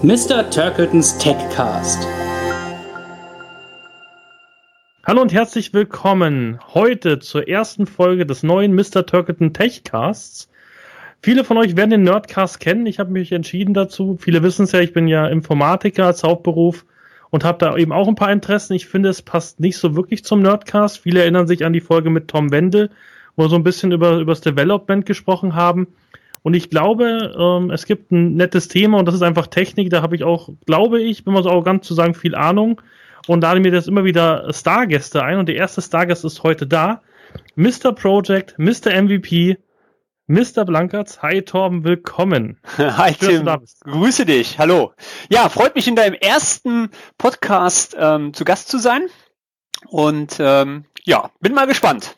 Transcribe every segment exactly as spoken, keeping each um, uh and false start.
Mister Turkletons Techcast. Hallo und herzlich willkommen heute zur ersten Folge des neuen Mister Turkleton Techcasts. Viele von euch werden den Nerdcast kennen. Ich habe mich entschieden dazu. Viele wissen es ja, ich bin ja Informatiker als Hauptberuf und habe da eben auch ein paar Interessen. Ich finde, es passt nicht so wirklich zum Nerdcast. Viele erinnern sich an die Folge mit Tom Wendel, wo wir so ein bisschen über, über das Development gesprochen haben. Und ich glaube, ähm, es gibt ein nettes Thema und das ist einfach Technik. Da habe ich auch, glaube ich, wenn man so arrogant zu sagen, viel Ahnung. Und lade mir das immer wieder Stargäste ein. Und der erste Stargast ist heute da. Mister Project, Mister M V P, Mister Blankertz. Hi Torben, willkommen. Hi Tim, grüße dich, hallo. Ja, freut mich in deinem ersten Podcast ähm, zu Gast zu sein. Und ähm, ja, bin mal gespannt.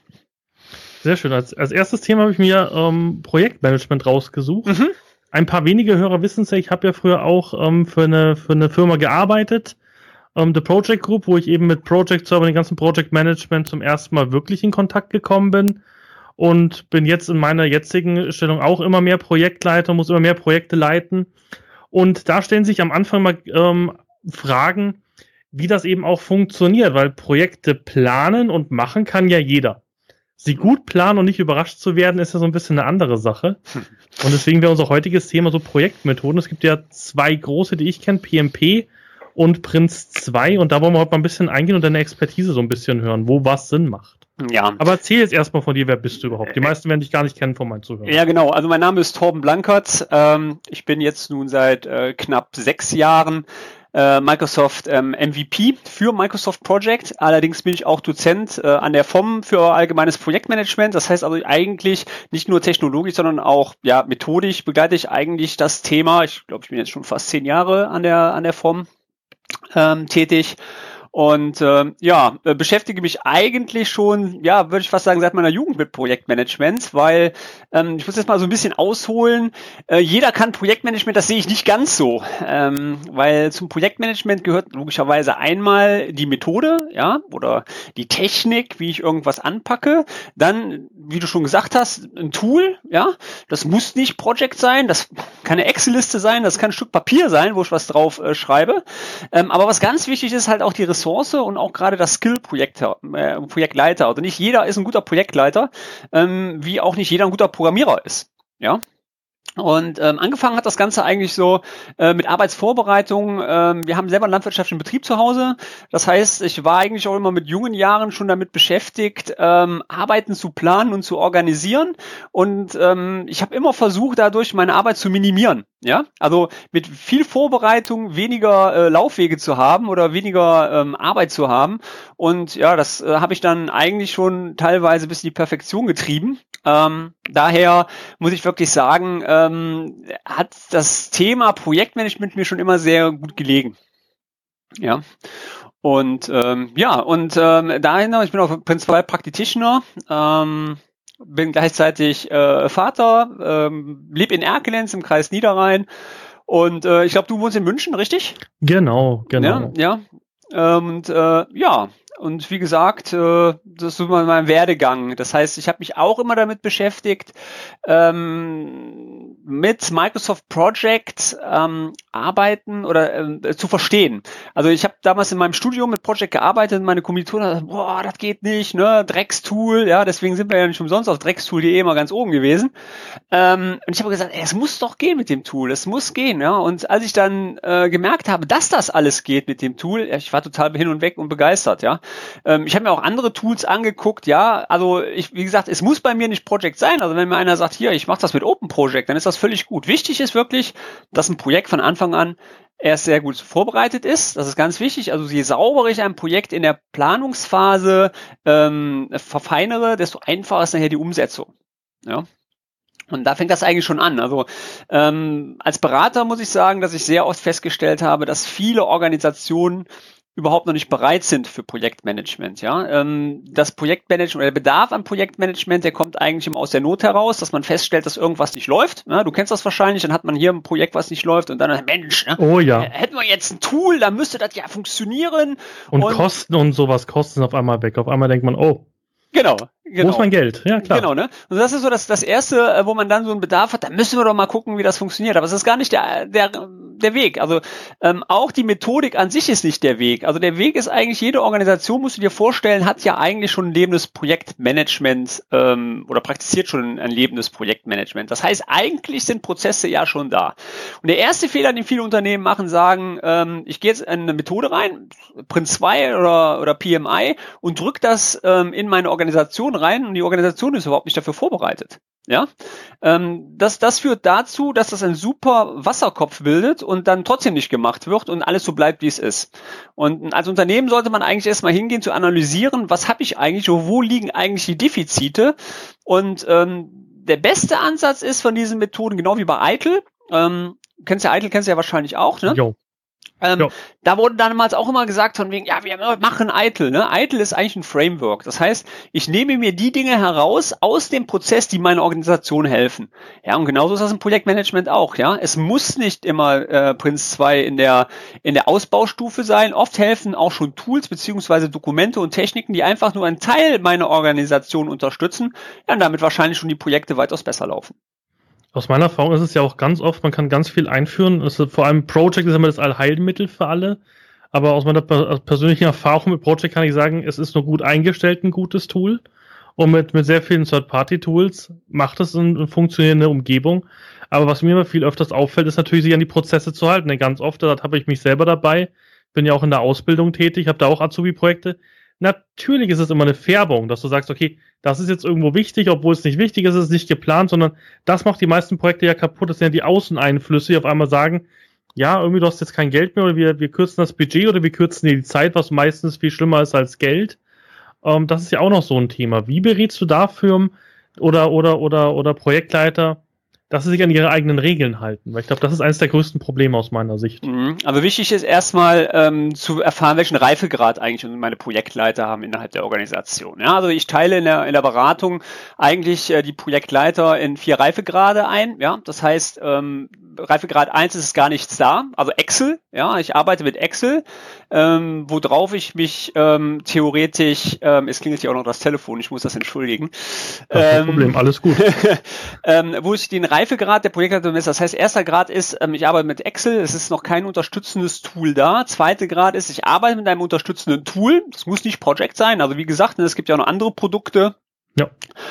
Sehr schön. Als, als erstes Thema habe ich mir ähm, Projektmanagement rausgesucht. Mhm. Ein paar wenige Hörer wissen es ja, ich habe ja früher auch ähm, für, eine, für eine Firma gearbeitet, ähm, The Project Group, wo ich eben mit Project Server und dem ganzen Project Management zum ersten Mal wirklich in Kontakt gekommen bin und bin jetzt in meiner jetzigen Stellung auch immer mehr Projektleiter, muss immer mehr Projekte leiten. Und da stellen sich am Anfang mal ähm, Fragen, wie das eben auch funktioniert, weil Projekte planen und machen kann ja jeder. Sie gut planen und nicht überrascht zu werden, ist ja so ein bisschen eine andere Sache. Und deswegen wäre unser heutiges Thema so Projektmethoden. Es gibt ja zwei große, die ich kenne, P M P und Prince zwei. Und da wollen wir heute mal ein bisschen eingehen und deine Expertise so ein bisschen hören, wo was Sinn macht. Ja. Aber erzähl jetzt erstmal von dir, wer bist du überhaupt? Die meisten werden dich gar nicht kennen von meinen Zuhörern. Ja, genau. Also mein Name ist Torben Blankertz. Ähm, ich bin jetzt nun seit äh, knapp sechs Jahren Microsoft ähm, M V P für Microsoft Project. Allerdings bin ich auch Dozent äh, an der F O M für allgemeines Projektmanagement. Das heißt also eigentlich nicht nur technologisch, sondern auch ja methodisch begleite ich eigentlich das Thema. Ich glaube, ich bin jetzt schon fast zehn Jahre an der an der F O M ähm, tätig. Und äh, ja, äh, beschäftige mich eigentlich schon, ja, würde ich fast sagen, seit meiner Jugend mit Projektmanagement, weil ähm, ich muss jetzt mal so ein bisschen ausholen. Äh, jeder kann Projektmanagement, das sehe ich nicht ganz so, ähm, weil zum Projektmanagement gehört logischerweise einmal die Methode, ja, oder die Technik, wie ich irgendwas anpacke. Dann, wie du schon gesagt hast, ein Tool, ja. Das muss nicht Project sein, das kann eine Excel-Liste sein, das kann ein Stück Papier sein, wo ich was drauf äh, schreibe. Ähm, aber was ganz wichtig ist, halt auch die Ressourcen und auch gerade das Skill-Projektor, äh, Projektleiter. Also nicht jeder ist ein guter Projektleiter, ähm, wie auch nicht jeder ein guter Programmierer ist. Ja. Und ähm, angefangen hat das Ganze eigentlich so äh, mit Arbeitsvorbereitung. Ähm, wir haben selber einen landwirtschaftlichen Betrieb zu Hause. Das heißt, ich war eigentlich auch immer mit jungen Jahren schon damit beschäftigt, ähm, Arbeiten zu planen und zu organisieren. Und ähm, ich habe immer versucht, dadurch meine Arbeit zu minimieren. Ja, also mit viel Vorbereitung weniger äh, Laufwege zu haben oder weniger ähm, Arbeit zu haben. Und ja, das äh, habe ich dann eigentlich schon teilweise bis in die Perfektion getrieben. Ähm, daher muss ich wirklich sagen, ähm, hat das Thema Projektmanagement mir schon immer sehr gut gelegen. Ja. Und ähm, ja, und ähm, dahin, ich bin auch Prince zwei Practitioner, ähm, bin gleichzeitig äh, Vater, ähm, lebe in Erkelenz im Kreis Niederrhein und äh, ich glaube, du wohnst in München, richtig? Genau, genau. Ja, ja. Und äh, ja, und wie gesagt, äh, das ist so mein Werdegang. Das heißt, ich habe mich auch immer damit beschäftigt, ähm, mit Microsoft Project ähm, arbeiten oder äh, zu verstehen. Also ich habe damals in meinem Studium mit Project gearbeitet und meine Kommilitonen haben gesagt, boah, das geht nicht, ne, Dreckstool, ja, deswegen sind wir ja nicht umsonst auf dreckstool punkt de immer ganz oben gewesen. Ähm, und ich habe gesagt, ey, es muss doch gehen mit dem Tool, es muss gehen, ja. Und als ich dann äh, gemerkt habe, dass das alles geht mit dem Tool, ich war total hin und weg und begeistert, ja. Ähm, ich habe mir auch andere Tools angeguckt, ja, also ich, wie gesagt, es muss bei mir nicht Project sein, also wenn mir einer sagt, hier, ich mache das mit Open Project, dann ist das völlig gut. Wichtig ist wirklich, dass ein Projekt von Anfang an erst sehr gut vorbereitet ist, das ist ganz wichtig, also je sauberer ich ein Projekt in der Planungsphase ähm, verfeinere, desto einfacher ist nachher die Umsetzung, ja. Und da fängt das eigentlich schon an. Also ähm, als Berater muss ich sagen, dass ich sehr oft festgestellt habe, dass viele Organisationen überhaupt noch nicht bereit sind für Projektmanagement. Ja, ähm, das Projektmanagement oder der Bedarf an Projektmanagement, der kommt eigentlich immer aus der Not heraus, dass man feststellt, dass irgendwas nicht läuft. Ja, du kennst das wahrscheinlich, dann hat man hier ein Projekt, was nicht läuft und dann, Mensch, ne, oh ja, hätten wir jetzt ein Tool, dann müsste das ja funktionieren. Und, und Kosten und sowas, Kosten auf einmal weg. Auf einmal denkt man, oh, Genau, genau. Wo ist mein Geld? Ja, klar. Genau, ne? Und das ist so das, das Erste, wo man dann so einen Bedarf hat, da müssen wir doch mal gucken, wie das funktioniert. Aber es ist gar nicht der, der, der Weg. Also ähm, auch die Methodik an sich ist nicht der Weg. Also der Weg ist eigentlich, jede Organisation, musst du dir vorstellen, hat ja eigentlich schon ein lebendes Projektmanagement ähm, oder praktiziert schon ein lebendes Projektmanagement. Das heißt, eigentlich sind Prozesse ja schon da. Und der erste Fehler, den viele Unternehmen machen, sagen, ähm, ich gehe jetzt in eine Methode rein, Prince zwei oder, oder P M I, und drücke das ähm, in meine Organisation rein, und die Organisation ist überhaupt nicht dafür vorbereitet. Ja, ähm, das, das führt dazu, dass das ein super Wasserkopf bildet und dann trotzdem nicht gemacht wird und alles so bleibt, wie es ist. Und als Unternehmen sollte man eigentlich erstmal hingehen zu analysieren, was habe ich eigentlich, wo liegen eigentlich die Defizite. Und ähm, der beste Ansatz ist von diesen Methoden, genau wie bei Eitel, ähm, kennst du ja Eitel, kennst du ja wahrscheinlich auch, ne? Jo. Ähm, ja. Da wurde damals auch immer gesagt von wegen, ja, wir machen Eitel, ne? Eitel ist eigentlich ein Framework. Das heißt, ich nehme mir die Dinge heraus aus dem Prozess, die meiner Organisation helfen. Ja, und genauso ist das im Projektmanagement auch, ja. Es muss nicht immer äh, Prince zwei in der in der Ausbaustufe sein. Oft helfen auch schon Tools beziehungsweise Dokumente und Techniken, die einfach nur einen Teil meiner Organisation unterstützen, ja, und damit wahrscheinlich schon die Projekte weitaus besser laufen. Aus meiner Erfahrung ist es ja auch ganz oft, man kann ganz viel einführen. Es ist, vor allem Project ist immer das Allheilmittel für alle. Aber aus meiner persönlichen Erfahrung mit Project kann ich sagen, es ist nur gut eingestellt, ein gutes Tool. Und mit, mit sehr vielen Third-Party-Tools macht es eine, eine funktionierende Umgebung. Aber was mir immer viel öfters auffällt, ist natürlich, sich an die Prozesse zu halten. Denn ganz oft, da habe ich mich selber dabei, bin ja auch in der Ausbildung tätig, habe da auch Azubi-Projekte. Natürlich ist es immer eine Färbung, dass du sagst, okay, das ist jetzt irgendwo wichtig, obwohl es nicht wichtig ist, ist es nicht geplant, sondern das macht die meisten Projekte ja kaputt. Das sind ja die Außeneinflüsse, die auf einmal sagen, ja, irgendwie du hast jetzt kein Geld mehr oder wir, wir kürzen das Budget oder wir kürzen dir die Zeit, was meistens viel schlimmer ist als Geld. Ähm, das ist ja auch noch so ein Thema. Wie berätst du da Firmen oder, oder, oder, oder Projektleiter, dass sie sich an ihre eigenen Regeln halten? Weil ich glaube, das ist eines der größten Probleme aus meiner Sicht. Mhm. Aber wichtig ist erstmal ähm, zu erfahren, welchen Reifegrad eigentlich meine Projektleiter haben innerhalb der Organisation. Ja, also ich teile in der, in der Beratung eigentlich äh, die Projektleiter in vier Reifegrade ein. Ja, das heißt, ähm, Reifegrad eins ist gar nichts da, also Excel. Ja, ich arbeite mit Excel, ähm, worauf ich mich ähm, theoretisch, ähm, es klingelt hier auch noch das Telefon, ich muss das entschuldigen. Kein ähm, Problem, alles gut. ähm, wo ich den Reifegrad der Projektleitung messe. Das heißt, erster Grad ist, ähm, ich arbeite mit Excel, es ist noch kein unterstützendes Tool da. Zweiter Grad ist, ich arbeite mit einem unterstützenden Tool. Das muss nicht Project sein. Also wie gesagt, es gibt ja auch noch andere Produkte. Ja.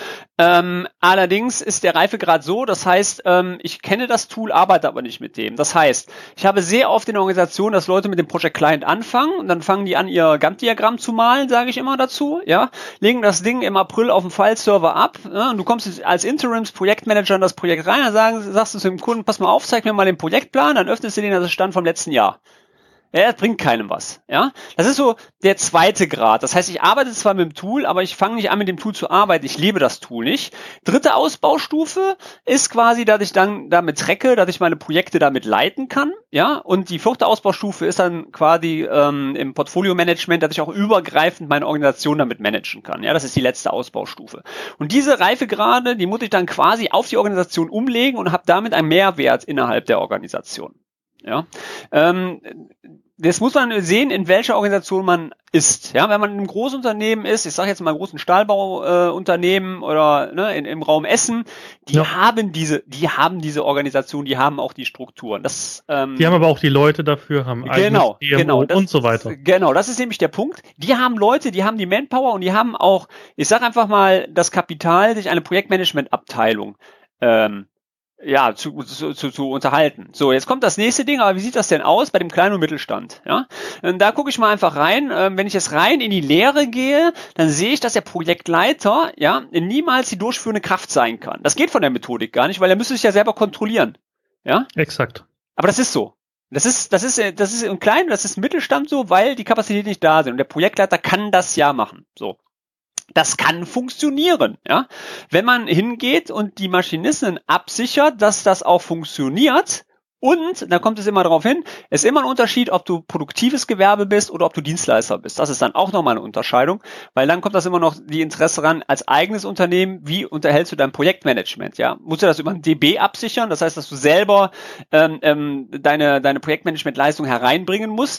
Ähm, allerdings ist der Reifegrad so, das heißt, ähm, ich kenne das Tool, arbeite aber nicht mit dem. Das heißt, ich habe sehr oft in der Organisation, dass Leute mit dem Project Client anfangen und dann fangen die an, ihr Gantt-Diagramm zu malen, sage ich immer dazu, ja, legen das Ding im April auf dem File-Server ab, ja, und du kommst als Interims-Projektmanager in das Projekt rein, dann sagen, sagst du zu dem Kunden, pass mal auf, zeig mir mal den Projektplan, dann öffnest du den, das ist Stand vom letzten Jahr. Ja, das bringt keinem was. Ja, das ist so der zweite Grad. Das heißt, ich arbeite zwar mit dem Tool, aber ich fange nicht an, mit dem Tool zu arbeiten. Ich lebe das Tool nicht. Dritte Ausbaustufe ist quasi, dass ich dann damit tracke, dass ich meine Projekte damit leiten kann. Ja, und die vierte Ausbaustufe ist dann quasi ähm, im Portfolio-Management, dass ich auch übergreifend meine Organisation damit managen kann. Ja, das ist die letzte Ausbaustufe. Und diese Reifegrade, die muss ich dann quasi auf die Organisation umlegen und habe damit einen Mehrwert innerhalb der Organisation. Ja, ähm, das muss man sehen, in welcher Organisation man ist. Ja, wenn man in einem Großunternehmen ist, ich sage jetzt mal einen großen Stahlbauunternehmen äh, oder ne, in, im Raum Essen, die ja. haben diese, die haben diese Organisation, die haben auch die Strukturen. Das, ähm, die haben aber auch die Leute dafür, haben genau, eigenes genau, das, und so weiter. Genau, das ist nämlich der Punkt. Die haben Leute, die haben die Manpower und die haben auch, ich sage einfach mal, das Kapital, sich eine Projektmanagement-Abteilung ähm, ja, zu, zu, zu, zu unterhalten. So, jetzt kommt das nächste Ding, aber wie sieht das denn aus bei dem kleinen und Mittelstand? Ja, und da gucke ich mal einfach rein. Ähm, wenn ich jetzt rein in die Lehre gehe, dann sehe ich, dass der Projektleiter ja niemals die durchführende Kraft sein kann. Das geht von der Methodik gar nicht, weil er müsste sich ja selber kontrollieren. Ja, exakt. Aber das ist so. Das ist, das ist, das ist im Kleinen, das ist im Mittelstand so, weil die Kapazitäten nicht da sind. Und der Projektleiter kann das ja machen. So. Das kann funktionieren, ja. Wenn man hingeht und die Maschinisten absichert, dass das auch funktioniert. Und, da kommt es immer darauf hin, es ist immer ein Unterschied, ob du produktives Gewerbe bist oder ob du Dienstleister bist. Das ist dann auch nochmal eine Unterscheidung, weil dann kommt das immer noch die Interesse ran, als eigenes Unternehmen, wie unterhältst du dein Projektmanagement, ja? Musst du das über ein D B absichern, das heißt, dass du selber ähm, ähm, deine deine Projektmanagementleistung hereinbringen musst, ja?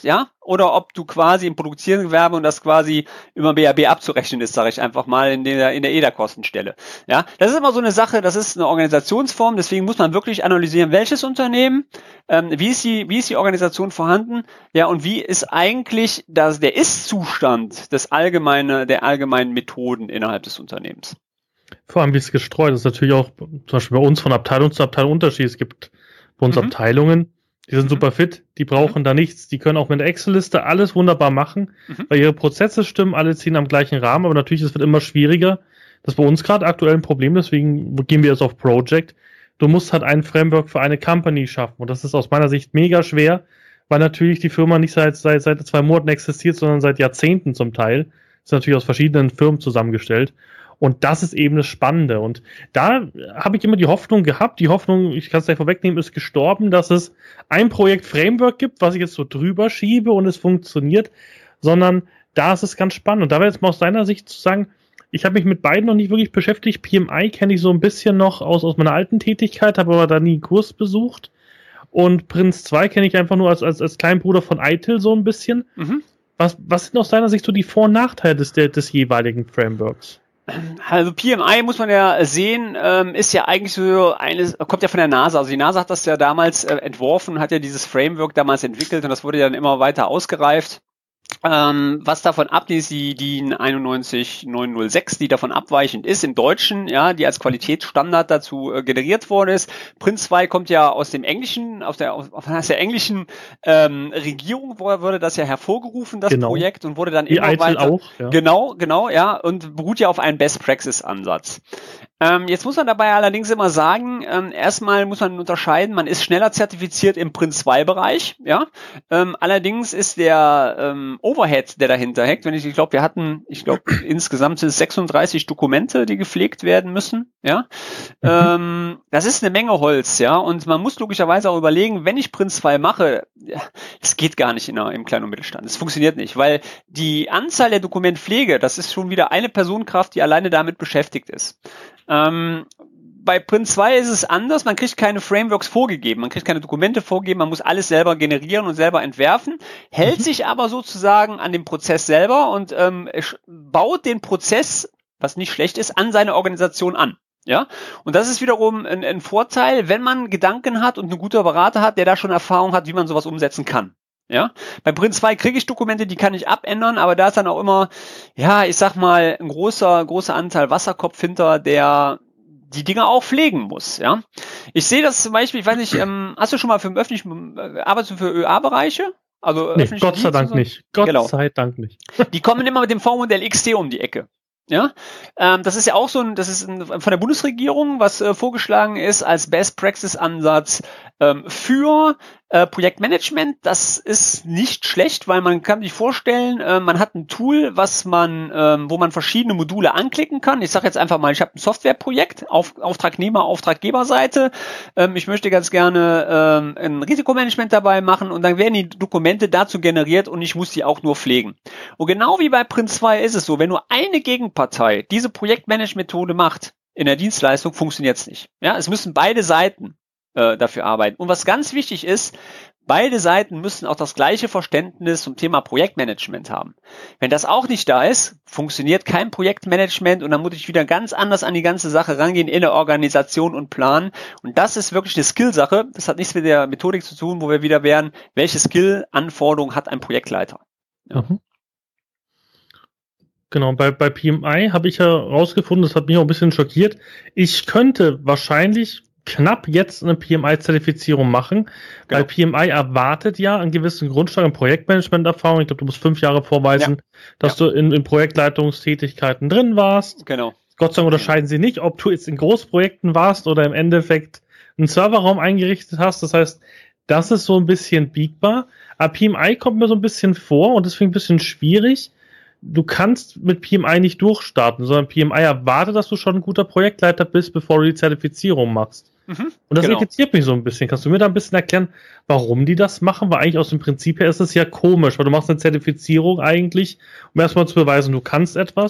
oder ob du quasi im produzierenden Gewerbe und das quasi über B A B abzurechnen ist, sage ich einfach mal, in der, in der E D A-Kostenstelle. Ja, das ist immer so eine Sache, das ist eine Organisationsform, deswegen muss man wirklich analysieren, welches Unternehmen, ähm, wie ist die, wie ist die Organisation vorhanden, ja, und wie ist eigentlich das, der Ist-Zustand des allgemeine, der allgemeinen Methoden innerhalb des Unternehmens. Vor allem, wie es gestreut ist, natürlich auch zum Beispiel bei uns von Abteilung zu Abteilung Unterschied. Es gibt bei uns mhm. Abteilungen, die sind mhm. super fit, die brauchen mhm. da nichts, die können auch mit der Excel-Liste alles wunderbar machen, mhm. weil ihre Prozesse stimmen, alle ziehen am gleichen Rahmen, aber natürlich, es wird immer schwieriger. Das ist bei uns gerade aktuell ein Problem, deswegen gehen wir jetzt auf Project. Du musst halt ein Framework für eine Company schaffen und das ist aus meiner Sicht mega schwer, weil natürlich die Firma nicht seit, seit, seit zwei Monaten existiert, sondern seit Jahrzehnten zum Teil. Das ist natürlich aus verschiedenen Firmen zusammengestellt. Und das ist eben das Spannende. Und da habe ich immer die Hoffnung gehabt, die Hoffnung, ich kann es gleich vorwegnehmen, ist gestorben, dass es ein Projekt Framework gibt, was ich jetzt so drüber schiebe und es funktioniert, sondern da ist es ganz spannend. Und da wäre jetzt mal aus deiner Sicht zu sagen, ich habe mich mit beiden noch nicht wirklich beschäftigt. P M I kenne ich so ein bisschen noch aus, aus meiner alten Tätigkeit, habe aber da nie einen Kurs besucht. Und Prince zwei kenne ich einfach nur als, als, als kleinen Bruder von I T I L so ein bisschen. Mhm. Was, was sind aus deiner Sicht so die Vor- und Nachteile des, des jeweiligen Frameworks? Also P M I muss man ja sehen, ähm, ist ja eigentlich so eines, kommt ja von der NASA. Also die NASA hat das ja damals äh, entworfen, hat ja dieses Framework damals entwickelt und das wurde ja dann immer weiter ausgereift. Ähm, was davon ab ist, die DIN einundneunzig neunhundertsechs, die davon abweichend ist im Deutschen, ja, die als Qualitätsstandard dazu äh, generiert worden ist. Prince zwei kommt ja aus dem Englischen, aus der, aus, aus der englischen ähm, Regierung wurde das ja hervorgerufen, das genau. Projekt, und wurde dann die immer I T I L weiter. Auch, ja. Genau, genau, ja, und beruht ja auf einem Best-Practice-Ansatz. Ähm, jetzt muss man dabei allerdings immer sagen, ähm, erstmal muss man unterscheiden, man ist schneller zertifiziert im Prince zwei Bereich, ja. Ähm, allerdings ist der ähm, Overhead, der dahinter hängt, wenn ich, ich glaube, wir hatten, ich glaube, insgesamt sind es sechsunddreißig Dokumente, die gepflegt werden müssen, ja. Mhm. Ähm, das ist eine Menge Holz, ja, und man muss logischerweise auch überlegen, wenn ich Prince zwei mache, ja, es geht gar nicht in der, im Kleinen- und Mittelstand, es funktioniert nicht, weil die Anzahl der Dokumentpflege, das ist schon wieder eine Personenkraft, die alleine damit beschäftigt ist. Ähm, bei Prince zwei ist es anders, man kriegt keine Frameworks vorgegeben, man kriegt keine Dokumente vorgegeben, man muss alles selber generieren und selber entwerfen, hält mhm. sich aber sozusagen an dem Prozess selber und ähm, baut den Prozess, was nicht schlecht ist, an seine Organisation an. Ja, und das ist wiederum ein, ein Vorteil, wenn man Gedanken hat und einen guten Berater hat, der da schon Erfahrung hat, wie man sowas umsetzen kann. Ja, bei Prince zwei kriege ich Dokumente, die kann ich abändern, aber da ist dann auch immer, ja, ich sag mal, ein großer, großer Anteil Wasserkopf hinter, der die Dinge auch pflegen muss, ja. Ich sehe das zum Beispiel, ich weiß nicht, ähm, hast du schon mal für öffentlichen, äh, arbeitest du für Ö A-Bereiche? Also nee, Gott sei Dank so? nicht. Gott genau. sei Dank nicht. Die kommen immer mit dem V-Modell X T um die Ecke. Ja, ähm, das ist ja auch so ein, das ist ein, von der Bundesregierung, was äh, vorgeschlagen ist als Best-Practice-Ansatz ähm, für äh, Projektmanagement. Das ist nicht schlecht, weil man kann sich vorstellen, äh, man hat ein Tool, was man, ähm, wo man verschiedene Module anklicken kann. Ich sage jetzt einfach mal, ich habe ein Softwareprojekt auf Auftragnehmer, Auftraggeberseite. Ähm, ich möchte ganz gerne ähm, ein Risikomanagement dabei machen und dann werden die Dokumente dazu generiert und ich muss die auch nur pflegen. Und genau wie bei Prince zwei ist es so, wenn nur eine Gegenpartei diese Projektmanagement-Methode macht in der Dienstleistung, funktioniert es nicht. Ja, es müssen beide Seiten äh, dafür arbeiten. Und was ganz wichtig ist, beide Seiten müssen auch das gleiche Verständnis zum Thema Projektmanagement haben. Wenn das auch nicht da ist, funktioniert kein Projektmanagement und dann muss ich wieder ganz anders an die ganze Sache rangehen in der Organisation und planen. Und das ist wirklich eine Skill-Sache. Das hat nichts mit der Methodik zu tun, wo wir wieder wären, welche Skill-Anforderungen hat ein Projektleiter. Ja. Mhm. Genau, bei, bei P M I habe ich ja rausgefunden, das hat mich auch ein bisschen schockiert, ich könnte wahrscheinlich knapp jetzt eine P M I-Zertifizierung machen, genau. Weil P M I erwartet ja einen gewissen Grundstein an Projektmanagement-Erfahrung. Ich glaube, du musst fünf Jahre vorweisen, ja. dass ja. du in, in Projektleitungstätigkeiten drin warst. Genau. Gott sei Dank unterscheiden sie nicht, ob du jetzt in Großprojekten warst oder im Endeffekt einen Serverraum eingerichtet hast. Das heißt, das ist so ein bisschen biegbar. Aber P M I kommt mir so ein bisschen vor und deswegen ein bisschen schwierig. Du kannst mit P M I nicht durchstarten, sondern P M I erwartet, dass du schon ein guter Projektleiter bist, bevor du die Zertifizierung machst. Mhm, und das genau. irritiert mich so ein bisschen. Kannst du mir da ein bisschen erklären, warum die das machen? Weil eigentlich aus dem Prinzip her ist es ja komisch, weil du machst eine Zertifizierung eigentlich, um erstmal zu beweisen, du kannst etwas.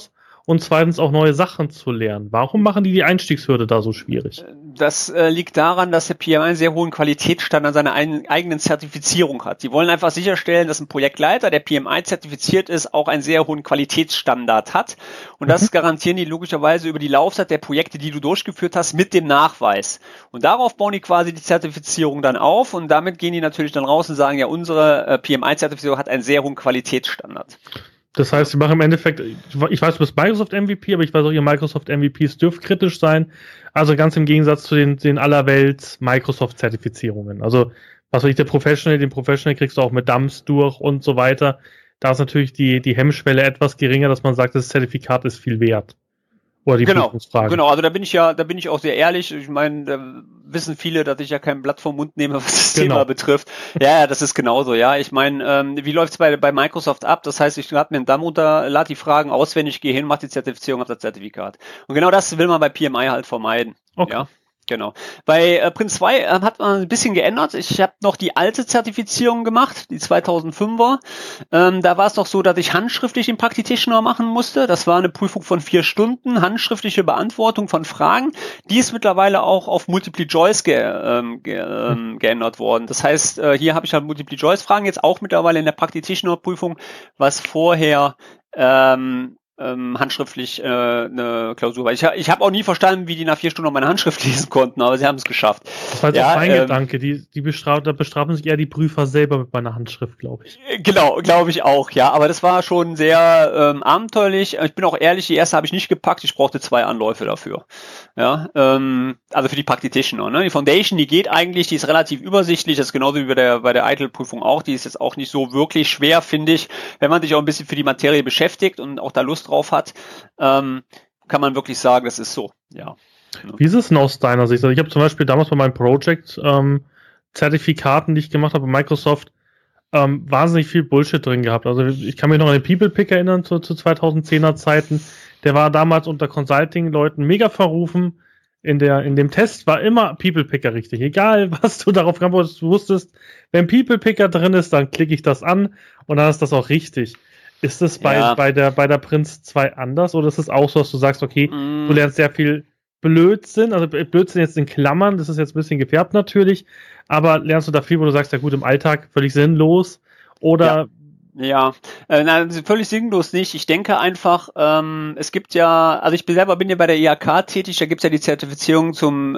und zweitens auch neue Sachen zu lernen. Warum machen die die Einstiegshürde da so schwierig? Das äh, liegt daran, dass der P M I einen sehr hohen Qualitätsstandard an seiner ein, eigenen Zertifizierung hat. Die wollen einfach sicherstellen, dass ein Projektleiter, der P M I zertifiziert ist, auch einen sehr hohen Qualitätsstandard hat. Und das mhm. garantieren die logischerweise über die Laufzeit der Projekte, die du durchgeführt hast, mit dem Nachweis. Und darauf bauen die quasi die Zertifizierung dann auf und damit gehen die natürlich dann raus und sagen, ja, unsere äh, P M I-Zertifizierung hat einen sehr hohen Qualitätsstandard. Das heißt, sie machen im Endeffekt, ich weiß, du bist Microsoft M V P, aber ich weiß auch, ihr Microsoft M V Ps dürfen kritisch sein. Also ganz im Gegensatz zu den, den allerwelts Microsoft-Zertifizierungen. Also, was weiß ich, der Professional, den Professional kriegst du auch mit D A M S durch und so weiter. Da ist natürlich die, die Hemmschwelle etwas geringer, dass man sagt, das Zertifikat ist viel wert. Oder die genau, genau, also da bin ich ja, da bin ich auch sehr ehrlich. Ich meine, da wissen viele, dass ich ja kein Blatt vom Mund nehme, was das genau. Thema betrifft. Ja, ja, das ist genauso, ja. Ich meine, ähm, wie läuft's bei bei Microsoft ab? Das heißt, ich lade mir einen D A M runter, lade die Fragen auswendig, gehe hin, mache die Zertifizierung, habe das Zertifikat. Und genau das will man bei P M I halt vermeiden. Okay. Ja. Genau. Bei äh, Prince zwei äh, hat man ein bisschen geändert. Ich habe noch die alte Zertifizierung gemacht, die zweitausendfünfer. Ähm, da war es noch so, dass ich handschriftlich den Practitioner machen musste. Das war eine Prüfung von vier Stunden, handschriftliche Beantwortung von Fragen. Die ist mittlerweile auch auf Multiple Choice ge, ähm, ge, ähm, geändert worden. Das heißt, äh, hier habe ich halt Multiple Choice Fragen jetzt auch mittlerweile in der Practitioner Prüfung, was vorher ähm, Ähm, handschriftlich äh, eine Klausur. Ich, ich habe auch nie verstanden, wie die nach vier Stunden noch meine Handschrift lesen konnten, aber sie haben es geschafft. Das war jetzt ja, auch mein ähm, Gedanke. Die, die bestrafen, da bestrafen sich eher die Prüfer selber mit meiner Handschrift, glaube ich. Genau, glaube ich auch, ja. Aber das war schon sehr ähm, abenteuerlich. Ich bin auch ehrlich, die erste habe ich nicht gepackt. Ich brauchte zwei Anläufe dafür. Ja, ähm, also für die Practitioner. Ne? Die Foundation, die geht eigentlich, die ist relativ übersichtlich. Das ist genauso wie bei der bei der I T I L-Prüfung auch. Die ist jetzt auch nicht so wirklich schwer, finde ich. Wenn man sich auch ein bisschen für die Materie beschäftigt und auch da Lust drauf hat, ähm, kann man wirklich sagen, das ist so, ja. Wie ist es denn aus deiner Sicht? Also ich habe zum Beispiel damals bei meinem Project ähm, Zertifikaten, die ich gemacht habe bei Microsoft, ähm, wahnsinnig viel Bullshit drin gehabt. Also ich kann mich noch an den People Pick erinnern zu, zu zweitausendzehner Zeiten. Der war damals unter Consulting-Leuten mega verrufen. In der, in dem Test war immer People Picker richtig. Egal, was du darauf geantwortet wusstest, wenn People Picker drin ist, dann klicke ich das an und dann ist das auch richtig. Ist das bei, ja. bei der, bei der Prince zwei anders oder ist es auch so, dass du sagst, okay, mm. du lernst sehr viel Blödsinn, also Blödsinn jetzt in Klammern, das ist jetzt ein bisschen gefärbt natürlich, aber lernst du da viel, wo du sagst, ja gut, im Alltag völlig sinnlos oder ja. Ja, äh, nein, völlig sinnlos nicht. Ich denke einfach, ähm, es gibt ja, also ich selber bin ja bei der I H K tätig, da gibt's ja die Zertifizierung zum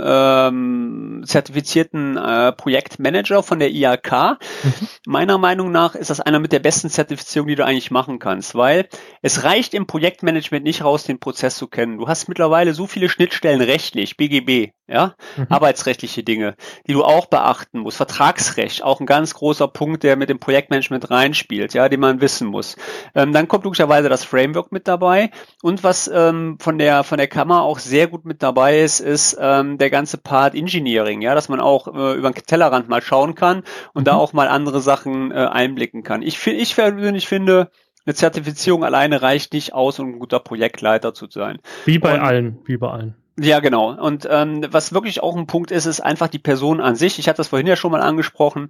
ähm, zertifizierten äh, Projektmanager von der I H K. Mhm. Meiner Meinung nach ist das einer mit der besten Zertifizierung, die du eigentlich machen kannst, weil es reicht im Projektmanagement nicht raus, den Prozess zu kennen. Du hast mittlerweile so viele Schnittstellen rechtlich, B G B, ja, mhm. arbeitsrechtliche Dinge, die du auch beachten musst. Vertragsrecht, auch ein ganz großer Punkt, der mit dem Projektmanagement reinspielt, ja, den man wissen muss. Ähm, dann kommt logischerweise das Framework mit dabei und was ähm, von der von der Kammer auch sehr gut mit dabei ist, ist ähm, der ganze Part Engineering, ja, dass man auch äh, über den Tellerrand mal schauen kann und mhm. da auch mal andere Sachen äh, einblicken kann. Ich, ich persönlich finde, eine Zertifizierung alleine reicht nicht aus, um ein guter Projektleiter zu sein. Wie bei und, allen, wie bei allen. Ja, genau. Und ähm, was wirklich auch ein Punkt ist, ist einfach die Person an sich. Ich hatte das vorhin ja schon mal angesprochen.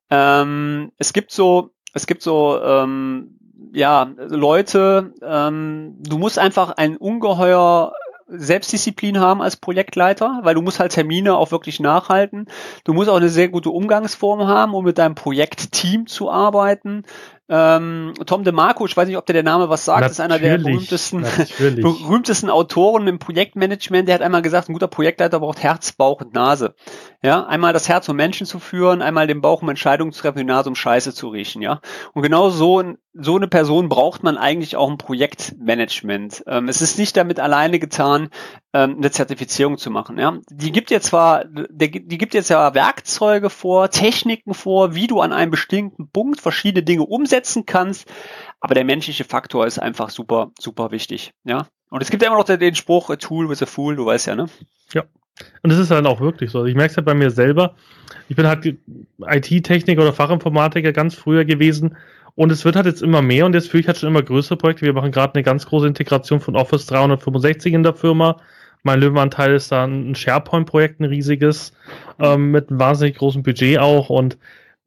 Ähm, es gibt so Es gibt so, ähm, ja, Leute, ähm, du musst einfach ein ungeheuer Selbstdisziplin haben als Projektleiter, weil du musst halt Termine auch wirklich nachhalten. Du musst auch eine sehr gute Umgangsform haben, um mit deinem Projektteam zu arbeiten. Ähm, Tom DeMarco, ich weiß nicht, ob der der Name was sagt, natürlich, ist einer der berühmtesten, berühmtesten Autoren im Projektmanagement. Der hat einmal gesagt, ein guter Projektleiter braucht Herz, Bauch und Nase. Ja, einmal das Herz, um Menschen zu führen, einmal den Bauch, um Entscheidungen zu treffen, die Nase, um Scheiße zu riechen, ja. Und genau so, so eine Person braucht man eigentlich auch im Projektmanagement. Ähm, es ist nicht damit alleine getan, ähm, eine Zertifizierung zu machen, ja. Die gibt dir zwar, der, die gibt dir zwar Werkzeuge vor, Techniken vor, wie du an einem bestimmten Punkt verschiedene Dinge umsetzen kannst, aber der menschliche Faktor ist einfach super, super wichtig, ja. Und es gibt ja immer noch den Spruch, a tool with a fool, du weißt ja, ne? Ja. Und das ist dann auch wirklich so. Also ich merke es ja bei mir selber. Ich bin halt I T-Techniker oder Fachinformatiker ganz früher gewesen und es wird halt jetzt immer mehr und jetzt führe ich halt schon immer größere Projekte. Wir machen gerade eine ganz große Integration von Office dreihundertfünfundsechzig in der Firma. Mein Löwenanteil ist dann ein SharePoint-Projekt, ein riesiges, ähm, mit einem wahnsinnig großen Budget auch und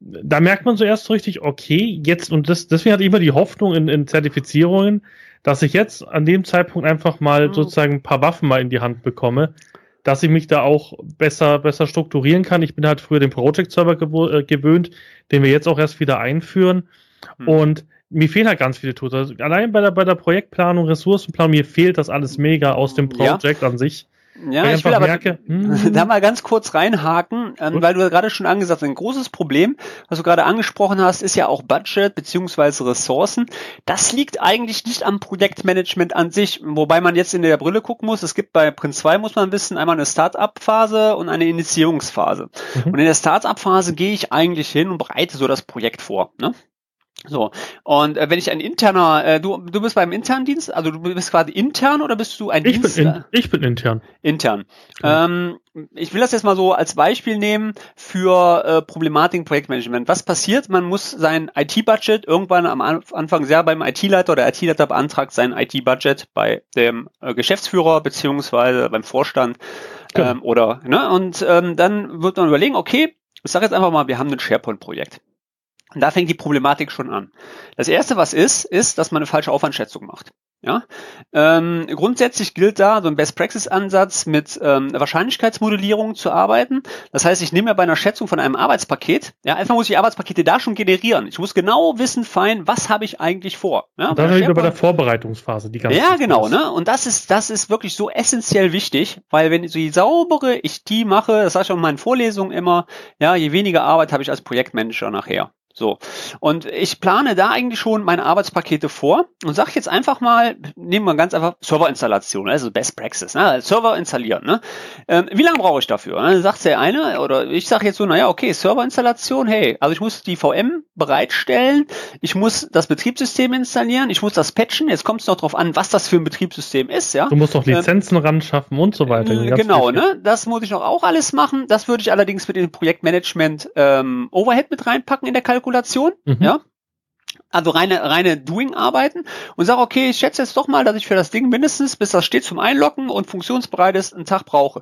da merkt man zuerst so richtig, okay, jetzt, und das, deswegen hatte ich immer die Hoffnung in, in Zertifizierungen, dass ich jetzt an dem Zeitpunkt einfach mal mhm. sozusagen ein paar Waffen mal in die Hand bekomme, dass ich mich da auch besser, besser strukturieren kann. Ich bin halt früher den Project-Server gewo- äh, gewöhnt, den wir jetzt auch erst wieder einführen. Mhm. Und mir fehlen halt ganz viele Tools. Also allein bei der, bei der Projektplanung, Ressourcenplanung, mir fehlt das alles mega aus dem Project ja. an sich. Ja, ich, ich will aber merke, hm, da mal ganz kurz reinhaken, ähm, weil du ja gerade schon angesagt hast, ein großes Problem, was du gerade angesprochen hast, ist ja auch Budget beziehungsweise Ressourcen. Das liegt eigentlich nicht am Projektmanagement an sich, wobei man jetzt in der Brille gucken muss. Es gibt bei Prince zwei, muss man wissen, einmal eine Start-up-Phase und eine Initiierungsphase. Mhm. Und in der Start-up-Phase gehe ich eigentlich hin und bereite so das Projekt vor, ne? So, und äh, wenn ich ein interner, äh, du du bist beim internen Dienst, also du bist quasi intern oder bist du ein ich Dienst? Bin in, ich bin intern. Intern. Ja. Ähm, ich will das jetzt mal so als Beispiel nehmen für äh, Problematiken Projektmanagement. Was passiert? Man muss sein I T-Budget irgendwann am Anfang sehr beim I T-Leiter oder I T-Leiter beantragt sein I T-Budget bei dem äh, Geschäftsführer beziehungsweise beim Vorstand ähm, genau. oder, ne? Und ähm, dann wird man überlegen, okay, ich sage jetzt einfach mal, wir haben ein SharePoint-Projekt. Und da fängt die Problematik schon an. Das erste, was ist, ist, dass man eine falsche Aufwandschätzung macht. Ja, ähm, grundsätzlich gilt da so ein Best-Practice-Ansatz mit ähm, Wahrscheinlichkeitsmodellierung zu arbeiten. Das heißt, ich nehme ja bei einer Schätzung von einem Arbeitspaket, ja, einfach muss ich die Arbeitspakete da schon generieren. Ich muss genau wissen, fein, was habe ich eigentlich vor. Ja, und dann sind wir bei der Vorbereitungsphase, die ganze Ja, genau, ne? Und das ist, das ist wirklich so essentiell wichtig, weil wenn so je saubere ich die mache, das sage ich auch in meinen Vorlesungen immer, ja, je weniger Arbeit habe ich als Projektmanager nachher. So, und ich plane da eigentlich schon meine Arbeitspakete vor und sage jetzt einfach mal, nehmen wir ganz einfach Serverinstallation, also Best Practice, ne? Server installieren. Ne? Ähm, wie lange brauche ich dafür? Dann sagt der eine, oder ich sage jetzt so, naja, okay, Serverinstallation, hey, also ich muss die V M bereitstellen, ich muss das Betriebssystem installieren, ich muss das patchen, jetzt kommt es noch drauf an, was das für ein Betriebssystem ist. Ja? Du musst noch Lizenzen ähm, ran schaffen und so weiter. Äh, genau, ne? Das muss ich noch auch alles machen. Das würde ich allerdings mit dem Projektmanagement ähm, Overhead mit reinpacken in der Kalkulation. Kalkulation, mhm. ja, also reine reine Doing-Arbeiten und sage, okay, ich schätze jetzt doch mal, dass ich für das Ding mindestens, bis das steht zum Einloggen und funktionsbereit ist, einen Tag brauche.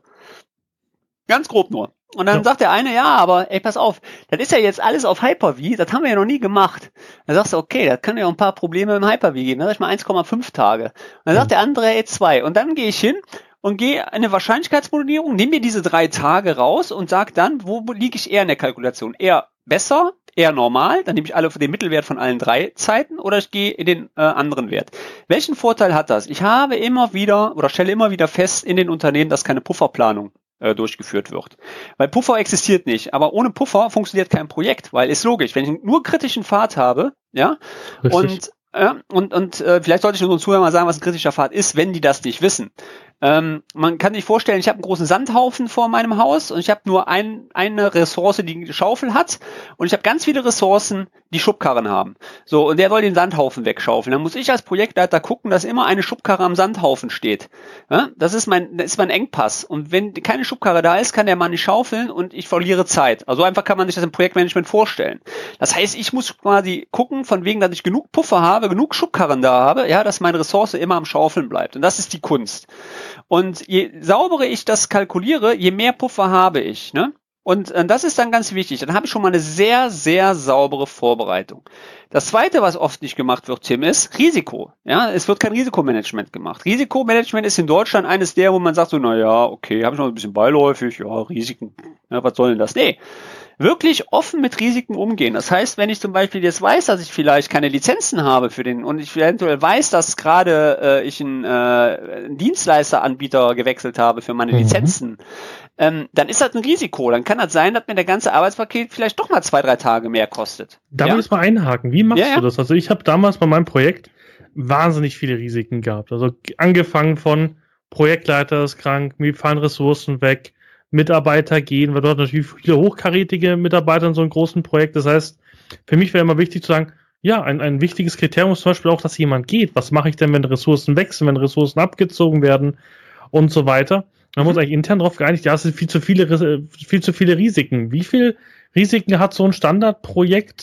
Ganz grob nur. Und dann ja. sagt der eine, ja, aber ey, pass auf, das ist ja jetzt alles auf Hyper-V, das haben wir ja noch nie gemacht. Dann sagst du, okay, das kann ja auch ein paar Probleme im Hyper-V geben, dann sag ich mal eins Komma fünf Tage. Und dann mhm. sagt der andere, ey, zwei. Und dann gehe ich hin und gehe eine Wahrscheinlichkeitsmodellierung, nehme mir diese drei Tage raus und sag dann, wo liege ich eher in der Kalkulation? Eher besser, eher normal, dann nehme ich alle den Mittelwert von allen drei Zeiten oder ich gehe in den äh, anderen Wert. Welchen Vorteil hat das? Ich habe immer wieder oder stelle immer wieder fest in den Unternehmen, dass keine Pufferplanung äh, durchgeführt wird. Weil Puffer existiert nicht, aber ohne Puffer funktioniert kein Projekt, weil ist logisch, wenn ich nur kritischen Pfad habe, ja, Richtig. und Ja, und und äh, vielleicht sollte ich unseren Zuhörern mal sagen, was ein kritischer Pfad ist, wenn die das nicht wissen. Ähm, man kann sich vorstellen, ich habe einen großen Sandhaufen vor meinem Haus und ich habe nur ein, eine Ressource, die eine Schaufel hat und ich habe ganz viele Ressourcen, die Schubkarren haben. So, und der soll den Sandhaufen wegschaufeln. Dann muss ich als Projektleiter gucken, dass immer eine Schubkarre am Sandhaufen steht. Ja, das ist mein das ist mein Engpass. Und wenn keine Schubkarre da ist, kann der Mann nicht schaufeln und ich verliere Zeit. Also einfach kann man sich das im Projektmanagement vorstellen. Das heißt, ich muss quasi gucken, von wegen, dass ich genug Puffer habe, genug Schubkarren da habe, ja, dass meine Ressource immer am Schaufeln bleibt. Und das ist die Kunst. Und je sauberer ich das kalkuliere, je mehr Puffer habe ich, ne? Und äh, das ist dann ganz wichtig. Dann habe ich schon mal eine sehr, sehr saubere Vorbereitung. Das Zweite, was oft nicht gemacht wird, Tim, ist Risiko. Ja, es wird kein Risikomanagement gemacht. Risikomanagement ist in Deutschland eines der, wo man sagt so, na ja, okay, habe ich noch ein bisschen beiläufig, ja, Risiken, ja, was soll denn das? Nee. Wirklich offen mit Risiken umgehen. Das heißt, wenn ich zum Beispiel jetzt weiß, dass ich vielleicht keine Lizenzen habe für den und ich eventuell weiß, dass gerade äh, ich einen, äh, einen Dienstleisteranbieter gewechselt habe für meine mhm. Lizenzen, ähm, dann ist das ein Risiko. Dann kann das sein, dass mir der ganze Arbeitspaket vielleicht doch mal zwei, drei Tage mehr kostet. Da ja? will ich mal einhaken. Wie machst ja, ja. du das? Also ich habe damals bei meinem Projekt wahnsinnig viele Risiken gehabt. Also angefangen von Projektleiter ist krank, mir fallen Ressourcen weg, Mitarbeiter gehen, weil du hast natürlich viele hochkarätige Mitarbeiter in so einem großen Projekt. Das heißt, für mich wäre immer wichtig zu sagen, ja, ein, ein wichtiges Kriterium ist zum Beispiel auch, dass jemand geht. Was mache ich denn, wenn Ressourcen wechseln, wenn Ressourcen abgezogen werden und so weiter? Man muss eigentlich intern darauf geeinigt, ja, es sind viel zu viele, viel zu viele Risiken. Wie viel Risiken hat so ein Standardprojekt,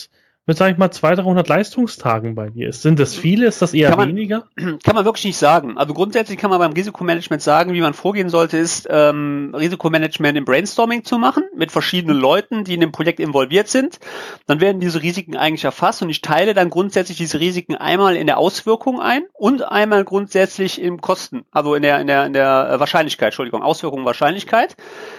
mit, sag ich mal, zweihundert, dreihundert Leistungstagen bei dir ist? Sind das viele? Ist das eher kann man, weniger? Kann man wirklich nicht sagen. Also grundsätzlich kann man beim Risikomanagement sagen, wie man vorgehen sollte, ist ähm, Risikomanagement im Brainstorming zu machen, mit verschiedenen Leuten, die in dem Projekt involviert sind. Dann werden diese Risiken eigentlich erfasst und ich teile dann grundsätzlich diese Risiken einmal in der Auswirkung ein und einmal grundsätzlich im Kosten, also in der, in der, in der Wahrscheinlichkeit, Entschuldigung, Auswirkung, Wahrscheinlichkeit.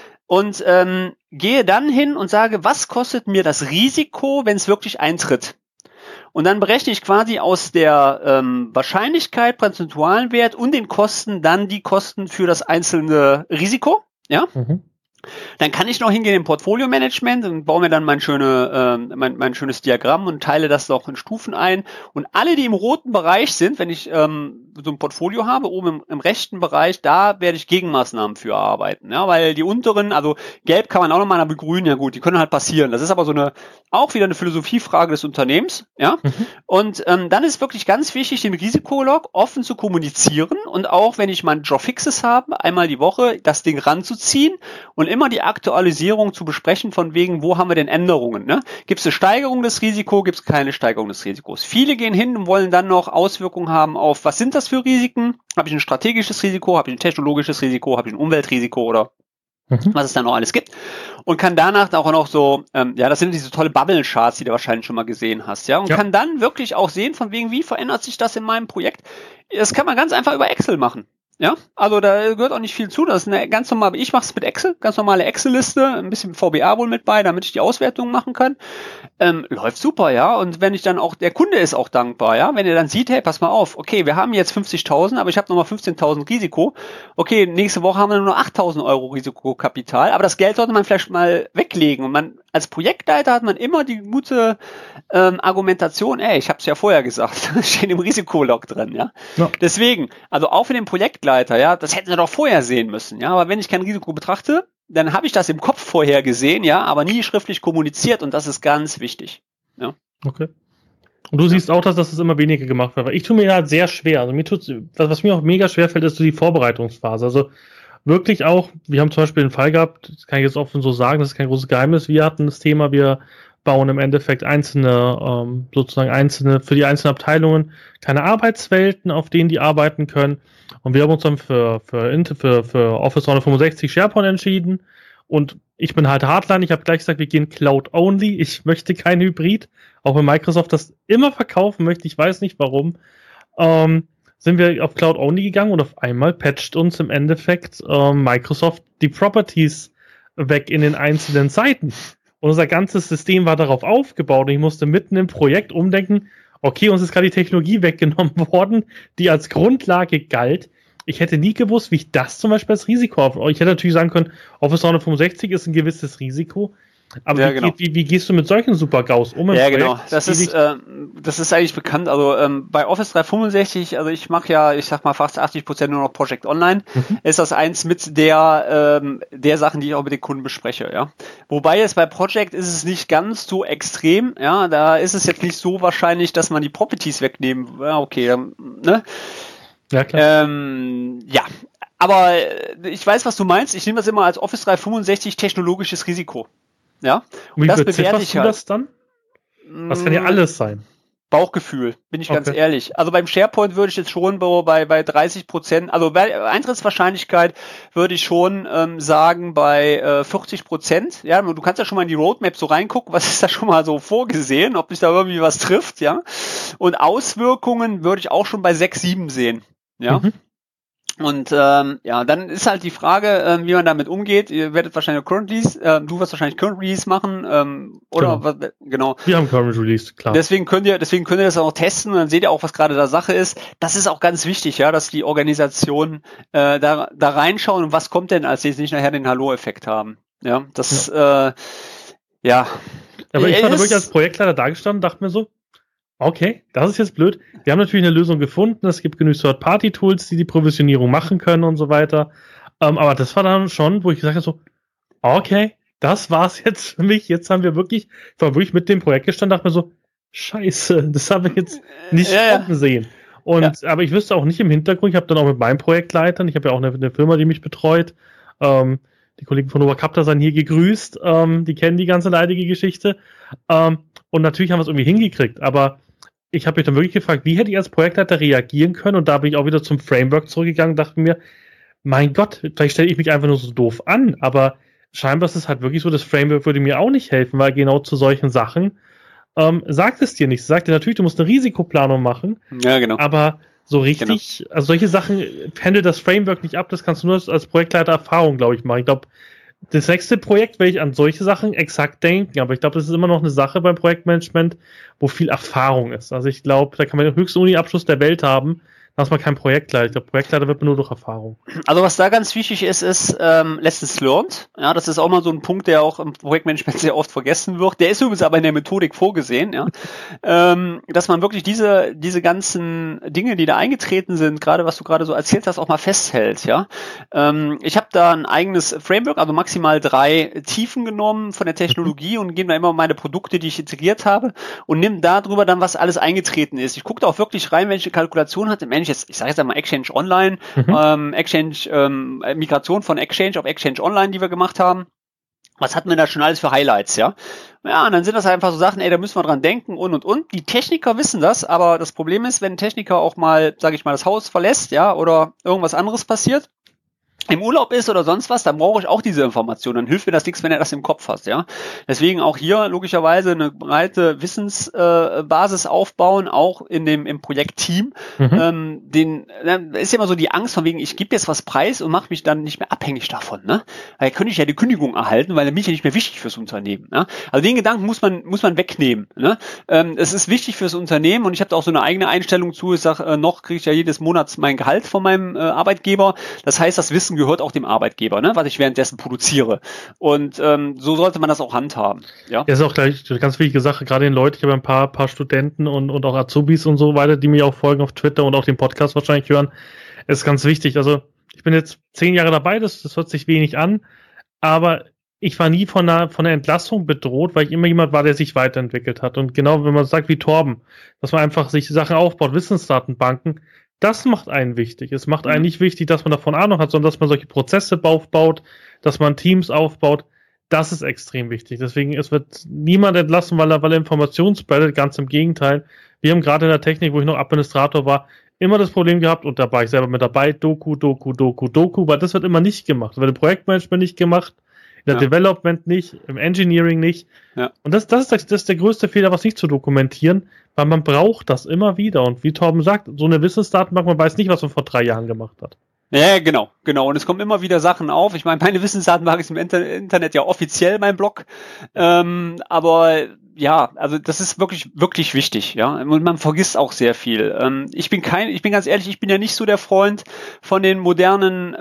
Und ähm, gehe dann hin und sage, was kostet mir das Risiko, wenn es wirklich eintritt? Und dann berechne ich quasi aus der ähm, Wahrscheinlichkeit, prozentualen Wert und den Kosten dann die Kosten für das einzelne Risiko. Ja. Mhm. Dann kann ich noch hingehen im Portfolio-Management und baue mir dann mein, schöne, äh, mein, mein schönes Diagramm und teile das noch in Stufen ein. Und alle, die im roten Bereich sind, wenn ich ähm, so ein Portfolio habe, oben im, im rechten Bereich, da werde ich Gegenmaßnahmen für erarbeiten. Ja, weil die unteren, also gelb kann man auch nochmal, aber grün, ja gut, die können halt passieren. Das ist aber so eine, auch wieder eine Philosophiefrage des Unternehmens. Ja. Mhm. Und ähm, dann ist wirklich ganz wichtig, den Risikolog offen zu kommunizieren und auch, wenn ich meine Job-Fixes habe, einmal die Woche das Ding ranzuziehen und immer die Aktualisierung zu besprechen, von wegen, wo haben wir denn Änderungen? Ne? Gibt es eine Steigerung des Risikos, gibt es keine Steigerung des Risikos? Viele gehen hin und wollen dann noch Auswirkungen haben auf, was sind das für Risiken? Habe ich ein strategisches Risiko, habe ich ein technologisches Risiko, habe ich ein Umweltrisiko oder mhm. was es dann noch alles gibt? Und kann danach auch noch so, ähm, ja, das sind diese tolle Bubble-Charts, die du wahrscheinlich schon mal gesehen hast, ja, und ja. kann dann wirklich auch sehen, von wegen, wie verändert sich das in meinem Projekt? Das kann man ganz einfach über Excel machen. Ja, also da gehört auch nicht viel zu. Das ist eine ganz normale, ich mache es mit Excel, ganz normale Excel-Liste, ein bisschen V B A wohl mit bei, damit ich die Auswertung machen kann. Ähm, läuft super, ja. Und wenn ich dann auch, der Kunde ist auch dankbar, ja. Wenn er dann sieht, hey, pass mal auf, okay, wir haben jetzt fünfzigtausend, aber ich habe nochmal fünfzehntausend Risiko. Okay, nächste Woche haben wir nur noch achttausend Euro Risikokapital, aber das Geld sollte man vielleicht mal weglegen. Und man, als Projektleiter hat man immer die gute ähm, Argumentation, ey, ich habe es ja vorher gesagt, steht im Risikolog drin, ja. ja. Deswegen, also auch für den Projektleiter, ja, das hätten wir doch vorher sehen müssen, ja, aber wenn ich kein Risiko betrachte, dann habe ich das im Kopf vorher gesehen, ja, aber nie schriftlich kommuniziert und das ist ganz wichtig, ja. Okay. Und du ja. siehst auch, dass das immer weniger gemacht wird, weil ich tue mir halt sehr schwer, also mir tut's, was mir auch mega schwer fällt, ist so die Vorbereitungsphase, also wirklich auch, wir haben zum Beispiel einen Fall gehabt, das kann ich jetzt offen so sagen, das ist kein großes Geheimnis, wir hatten das Thema, wir bauen im Endeffekt einzelne, ähm, sozusagen einzelne, für die einzelnen Abteilungen kleine Arbeitswelten, auf denen die arbeiten können. Und wir haben uns dann für, für, für, für Office dreihundertfünfundsechzig SharePoint entschieden. Und ich bin halt Hardline, ich habe gleich gesagt, wir gehen Cloud-only. Ich möchte kein Hybrid, auch wenn Microsoft das immer verkaufen möchte, ich weiß nicht warum. Ähm, sind wir auf Cloud-only gegangen und auf einmal patcht uns im Endeffekt ähm, Microsoft die Properties weg in den einzelnen Seiten. Und unser ganzes System war darauf aufgebaut und ich musste mitten im Projekt umdenken, okay, uns ist gerade die Technologie weggenommen worden, die als Grundlage galt. Ich hätte nie gewusst, wie ich das zum Beispiel als Risiko auf... Ich hätte natürlich sagen können, Office dreihundertfünfundsechzig ist ein gewisses Risiko. Aber ja, wie, genau. wie, wie gehst du mit solchen Super-GAUs um? Ja, Projekt, genau. Das ist, äh, das ist eigentlich bekannt. Also ähm, bei Office dreihundertfünfundsechzig, also ich mache ja, ich sag mal fast achtzig Prozent nur noch Project Online, mhm. ist das eins mit der ähm, der Sachen, die ich auch mit den Kunden bespreche. Ja, wobei jetzt bei Project ist es nicht ganz so extrem. Ja, da ist es jetzt nicht so wahrscheinlich, dass man die Properties wegnehmen. Ja, okay, dann, ne? Ja, klar. Ähm, ja. Aber ich weiß, was du meinst. Ich nehme das immer als Office dreihundertfünfundsechzig technologisches Risiko. Ja, und wie das bewerte ich halt. Du das dann? Das kann ja alles sein. Bauchgefühl, bin ich okay. ganz ehrlich. Also beim SharePoint würde ich jetzt schon bei, bei dreißig Prozent, also bei Eintrittswahrscheinlichkeit würde ich schon ähm, sagen bei äh, vierzig Prozent. Ja, du kannst ja schon mal in die Roadmap so reingucken, was ist da schon mal so vorgesehen, ob sich da irgendwie was trifft, ja. Und Auswirkungen würde ich auch schon bei sechs, sieben sehen, ja. Mhm. Und ähm, ja, dann ist halt die Frage, ähm, wie man damit umgeht. Ihr werdet wahrscheinlich Current Release, äh, du wirst wahrscheinlich Current Release machen, ähm, oder genau. Was, genau. Wir haben Current Release, klar. Deswegen könnt ihr, deswegen könnt ihr das auch testen und dann seht ihr auch, was gerade da Sache ist. Das ist auch ganz wichtig, ja, dass die Organisationen äh, da da reinschauen und was kommt denn, als sie jetzt nicht nachher den Hallo-Effekt haben. Ja, das ja. äh, ja. Aber ich war da wirklich als Projektleiter da gestanden, dachte mir so, okay, das ist jetzt blöd. Wir haben natürlich eine Lösung gefunden. Es gibt genug Third-Party-Tools, die die Provisionierung machen können und so weiter. Ähm, aber das war dann schon, wo ich gesagt habe, so, okay, das war's jetzt für mich. Jetzt haben wir wirklich, ich war wirklich mit dem Projekt gestanden, dachte mir so, scheiße, das haben wir jetzt nicht ja, kommen sehen. Und, ja. aber ich wüsste auch nicht im Hintergrund, ich habe dann auch mit meinen Projektleitern, ich habe ja auch eine, eine Firma, die mich betreut, ähm, die Kollegen von Oberkapta sind hier gegrüßt, ähm, die kennen die ganze leidige Geschichte. Ähm, Und natürlich haben wir es irgendwie hingekriegt, aber ich habe mich dann wirklich gefragt, wie hätte ich als Projektleiter reagieren können? Und da bin ich auch wieder zum Framework zurückgegangen und dachte mir, mein Gott, vielleicht stelle ich mich einfach nur so doof an, aber scheinbar ist es halt wirklich so, das Framework würde mir auch nicht helfen, weil genau zu solchen Sachen ähm, sagt es dir nicht. Es sagt dir natürlich, du musst eine Risikoplanung machen, ja, genau. aber so richtig, genau. Also solche Sachen handelt das Framework nicht ab, das kannst du nur als Projektleiter Erfahrung, glaube ich, machen. Ich glaube, das nächste Projekt werde ich an solche Sachen exakt denken, aber ich glaube, das ist immer noch eine Sache beim Projektmanagement, wo viel Erfahrung ist. Also ich glaube, da kann man den höchsten Uni-Abschluss der Welt haben, da ist man kein Projektleiter. Ich glaube, Projektleiter wird man nur durch Erfahrung. Also was da ganz wichtig ist, ist ähm, Lessons learned. Ja, das ist auch mal so ein Punkt, der auch im Projektmanagement sehr oft vergessen wird. Der ist übrigens aber in der Methodik vorgesehen, ja, ähm, dass man wirklich diese diese ganzen Dinge, die da eingetreten sind, gerade was du gerade so erzählt hast, auch mal festhält. Ja, ähm, ich habe da ein eigenes Framework, also maximal drei Tiefen genommen von der Technologie und gebe da immer meine Produkte, die ich integriert habe, und nimm darüber dann, was alles eingetreten ist. Ich gucke da auch wirklich rein, welche Kalkulation hat im Jetzt, ich sage jetzt einmal Exchange Online, mhm. ähm, Exchange, ähm, Migration von Exchange auf Exchange Online, die wir gemacht haben. Was hatten wir da schon alles für Highlights, ja? Ja, und dann sind das einfach so Sachen, ey, da müssen wir dran denken und und und. Die Techniker wissen das, aber das Problem ist, wenn ein Techniker auch mal, sage ich mal, das Haus verlässt, ja, oder irgendwas anderes passiert, im Urlaub ist oder sonst was, dann brauche ich auch diese Information. Dann hilft mir das nichts, wenn er das im Kopf hat, ja. Deswegen auch hier logischerweise eine breite Wissensbasis äh, aufbauen, auch in dem im Projektteam. Mhm. Ähm, den dann ist ja immer so die Angst von wegen, ich gebe jetzt was preis und mache mich dann nicht mehr abhängig davon, ne? Weil dann könnte ich ja die Kündigung erhalten, weil dann bin ich ja nicht mehr wichtig fürs Unternehmen. Ne? Also den Gedanken muss man muss man wegnehmen. Ne? Ähm, es ist wichtig fürs Unternehmen und ich habe da auch so eine eigene Einstellung zu. Ich sage, äh, noch kriege ich ja jedes Monat mein Gehalt von meinem äh, Arbeitgeber. Das heißt, das Wissen gehört auch dem Arbeitgeber, ne, was ich währenddessen produziere. Und ähm, so sollte man das auch handhaben. Ja, das ist auch gleich eine ganz wichtige Sache, gerade den Leuten, ich habe ein paar, paar Studenten und, und auch Azubis und so weiter, die mir auch folgen auf Twitter und auch den Podcast wahrscheinlich hören. Es ist ganz wichtig. Also ich bin jetzt zehn Jahre dabei, das, das hört sich wenig an, aber ich war nie von einer, von einer Entlassung bedroht, weil ich immer jemand war, der sich weiterentwickelt hat. Und genau, wenn man sagt wie Torben, dass man einfach sich Sachen aufbaut, Wissensdatenbanken, das macht einen wichtig. Es macht einen nicht wichtig, dass man davon Ahnung hat, sondern dass man solche Prozesse aufbaut, dass man Teams aufbaut. Das ist extrem wichtig. Deswegen, es wird niemand entlassen, weil er, weil er Informationen spreadet. Ganz im Gegenteil. Wir haben gerade in der Technik, wo ich noch Administrator war, immer das Problem gehabt, und da war ich selber mit dabei, Doku, Doku, Doku, Doku, weil das wird immer nicht gemacht. Das wird im Projektmanagement nicht gemacht, in der ja. Development nicht, im Engineering nicht. Ja. Und das, das, ist der, das ist der größte Fehler, was nicht zu dokumentieren, weil man braucht das immer wieder. Und wie Torben sagt, so eine Wissensdatenbank, man weiß nicht, was man vor drei Jahren gemacht hat. Ja, genau, genau. Und es kommen immer wieder Sachen auf. Ich meine, meine Wissensdatenbank ist im Inter- Internet ja offiziell mein Blog. Ähm, aber ja, also das ist wirklich, wirklich wichtig, ja. Und man vergisst auch sehr viel. Ähm, ich bin kein, ich bin ganz ehrlich, ich bin ja nicht so der Freund von den modernen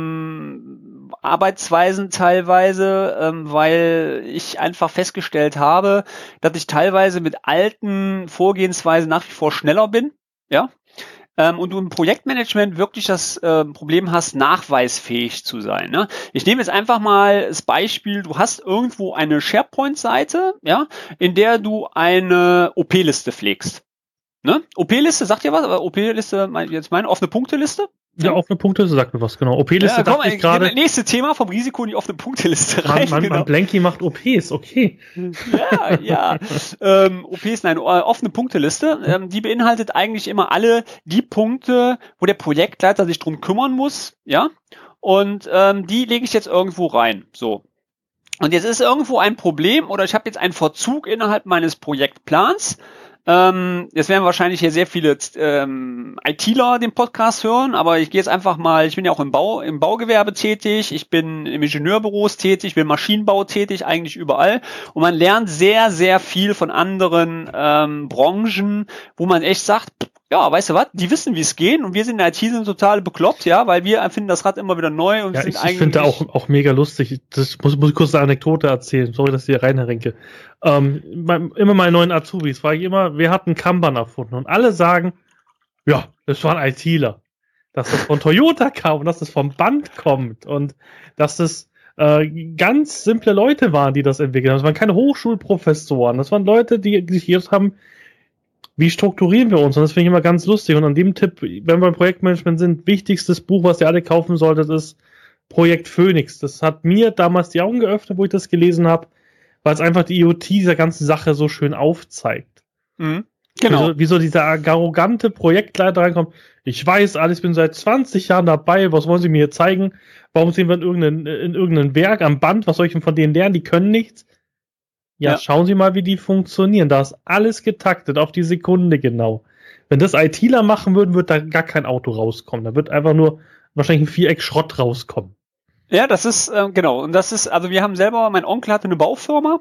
ähm, Arbeitsweisen teilweise, ähm, weil ich einfach festgestellt habe, dass ich teilweise mit alten Vorgehensweisen nach wie vor schneller bin, ja. Ähm, und du im Projektmanagement wirklich das äh, Problem hast, nachweisfähig zu sein. Ne? Ich nehme jetzt einfach mal das Beispiel, du hast irgendwo eine SharePoint-Seite, ja, in der du eine O P-Liste pflegst. Ne? O P-Liste, sagt ihr was? O P-Liste, jetzt meine offene Punkteliste? Ja, offene Punkteliste sagt mir was, genau. O P-Liste, ja, dachte komm, ich gerade. Nächste Thema vom Risiko in die offene Punkteliste rein. Man, man, genau. man Blanky macht O Ps, okay. Ja, ja. ähm, O Ps, nein, offene Punkteliste. Ähm, die beinhaltet eigentlich immer alle die Punkte, wo der Projektleiter sich drum kümmern muss, ja. Und ähm, die lege ich jetzt irgendwo rein. So. Und jetzt ist irgendwo ein Problem oder ich habe jetzt einen Verzug innerhalb meines Projektplans. Ähm, jetzt werden wahrscheinlich hier sehr viele ähm, ITler den Podcast hören, aber ich gehe jetzt einfach mal, ich bin ja auch im Bau, im Baugewerbe tätig, ich bin im Ingenieurbüros tätig, ich bin im Maschinenbau tätig, eigentlich überall. Und man lernt sehr, sehr viel von anderen ähm, Branchen, wo man echt sagt, ja, weißt du was, die wissen, wie es geht und wir sind in der I T sind total bekloppt, ja, weil wir empfinden das Rad immer wieder neu und ja, sind ich, eigentlich... Ich finde auch, auch mega lustig, das muss, muss ich kurz eine Anekdote erzählen, sorry, dass ich hier reinrinke. Ähm, immer meine neuen Azubis, frage ich immer, wer hat einen Kanban erfunden? Und alle sagen, ja, das waren ITler. Dass das von Toyota kam und dass das vom Band kommt und dass das äh, ganz simple Leute waren, die das entwickelt haben. Das waren keine Hochschulprofessoren, das waren Leute, die sich jetzt haben, wie strukturieren wir uns? Und das finde ich immer ganz lustig. Und an dem Tipp, wenn wir beim Projektmanagement sind, wichtigstes Buch, was ihr alle kaufen solltet, ist Projekt Phoenix. Das hat mir damals die Augen geöffnet, wo ich das gelesen habe, weil es einfach die I O T dieser ganzen Sache so schön aufzeigt. Mhm. Genau. Wie so, wie so dieser arrogante Projektleiter reinkommt, ich weiß alles, ich bin seit zwanzig Jahren dabei, was wollen Sie mir hier zeigen? Warum sind wir in irgendeinem, in irgendeinem Werk am Band? Was soll ich denn von denen lernen? Die können nichts. Ja, ja, schauen Sie mal, wie die funktionieren. Da ist alles getaktet, auf die Sekunde genau. Wenn das ITler machen würden, wird da gar kein Auto rauskommen. Da wird einfach nur wahrscheinlich ein Viereck Schrott rauskommen. Ja, das ist, äh, genau. Und das ist, also wir haben selber, mein Onkel hatte eine Baufirma.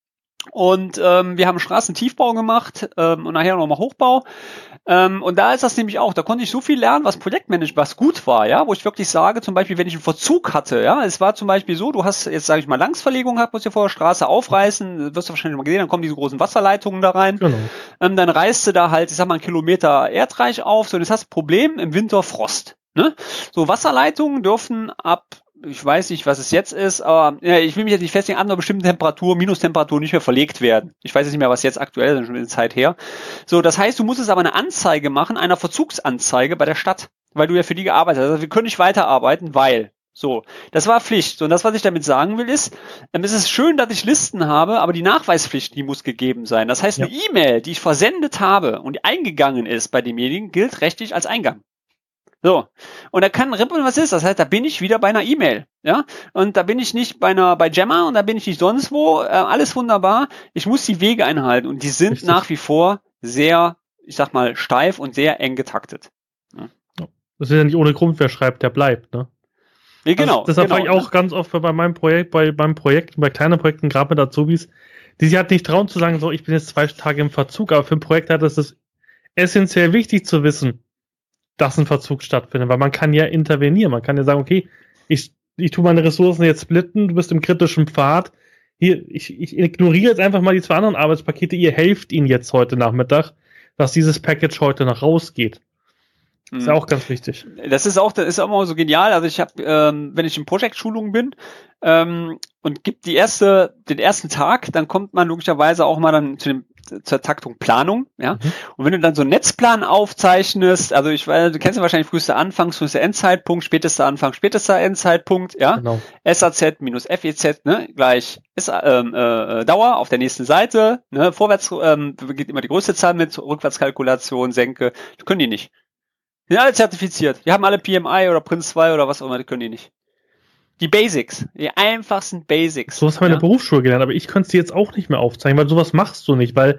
Und ähm, wir haben Straßentiefbau gemacht ähm, und nachher nochmal Hochbau. Ähm, und da ist das nämlich auch, da konnte ich so viel lernen, was Projektmanagement, was gut war, ja, wo ich wirklich sage, zum Beispiel, wenn ich einen Verzug hatte, ja, es war zum Beispiel so, du hast jetzt, sage ich mal, Langsverlegung gehabt, musst du vor der Straße aufreißen, wirst du wahrscheinlich mal gesehen, dann kommen diese großen Wasserleitungen da rein. Genau. Ähm, dann reißt du da halt, ich sag mal, einen Kilometer Erdreich auf, so, und jetzt hast du ein Problem, im Winter Frost. Ne? So, Wasserleitungen dürfen ab, ich weiß nicht, was es jetzt ist, aber ja, ich will mich jetzt nicht festlegen, an einer bestimmten Temperatur, Minustemperatur nicht mehr verlegt werden. Ich weiß jetzt nicht mehr, was jetzt aktuell ist, schon eine Zeit her. So, das heißt, du musst es aber eine Anzeige machen, einer Verzugsanzeige bei der Stadt, weil du ja für die gearbeitet hast. Also wir können nicht weiterarbeiten, weil. So, das war Pflicht. So, und das, was ich damit sagen will, ist, ähm, es ist schön, dass ich Listen habe, aber die Nachweispflicht, die muss gegeben sein. Das heißt, ja. Eine E-Mail, die ich versendet habe und die eingegangen ist bei demjenigen, gilt rechtlich als Eingang. So, und da kann rippeln, was ist. Das heißt, da bin ich wieder bei einer E-Mail, ja, und da bin ich nicht bei einer bei Jammer und da bin ich nicht sonst wo. Äh, alles wunderbar. Ich muss die Wege einhalten und die sind Richtig. Nach wie vor sehr, ich sag mal, steif und sehr eng getaktet. Ja. Das ist ja nicht ohne Grund, wer schreibt, der bleibt, ne? Ja, genau. Also, deshalb genau, war ich auch ne? ganz oft bei meinem Projekt, bei beim Projekt, bei kleinen Projekten, gerade mit Azubis, die sich halt nicht trauen zu sagen, so, ich bin jetzt zwei Tage im Verzug, aber für ein Projekt hat es ist essentiell wichtig zu wissen, dass ein Verzug stattfindet, weil man kann ja intervenieren, man kann ja sagen, okay, ich, ich tue meine Ressourcen jetzt splitten, du bist im kritischen Pfad, hier, ich, ich ignoriere jetzt einfach mal die zwei anderen Arbeitspakete, ihr helft ihnen jetzt heute Nachmittag, dass dieses Package heute noch rausgeht. Das ist ja auch ganz wichtig. Das ist auch, das ist auch immer so genial. Also ich habe, ähm, wenn ich in Projektschulungen bin ähm, und gibt die erste, den ersten Tag, dann kommt man logischerweise auch mal dann zu dem zur Taktung Planung, ja. Mhm. Und wenn du dann so einen Netzplan aufzeichnest, also ich weiß, du kennst ja wahrscheinlich frühester Anfangs, frühester Endzeitpunkt, spätester Anfang, spätester Endzeitpunkt, ja. Genau. S A Z minus F E Z, ne, gleich ist ähm, äh, Dauer auf der nächsten Seite, ne, vorwärts ähm, geht immer die größte Zahl mit, Rückwärtskalkulation, Senke, das können die nicht. Die sind alle zertifiziert. Die haben alle P M I oder Prince zwei oder was auch immer, die können die nicht. Die Basics, die einfachsten Basics. Sowas haben wir ja in der Berufsschule gelernt, aber ich könnte es dir jetzt auch nicht mehr aufzeigen, weil sowas machst du nicht, weil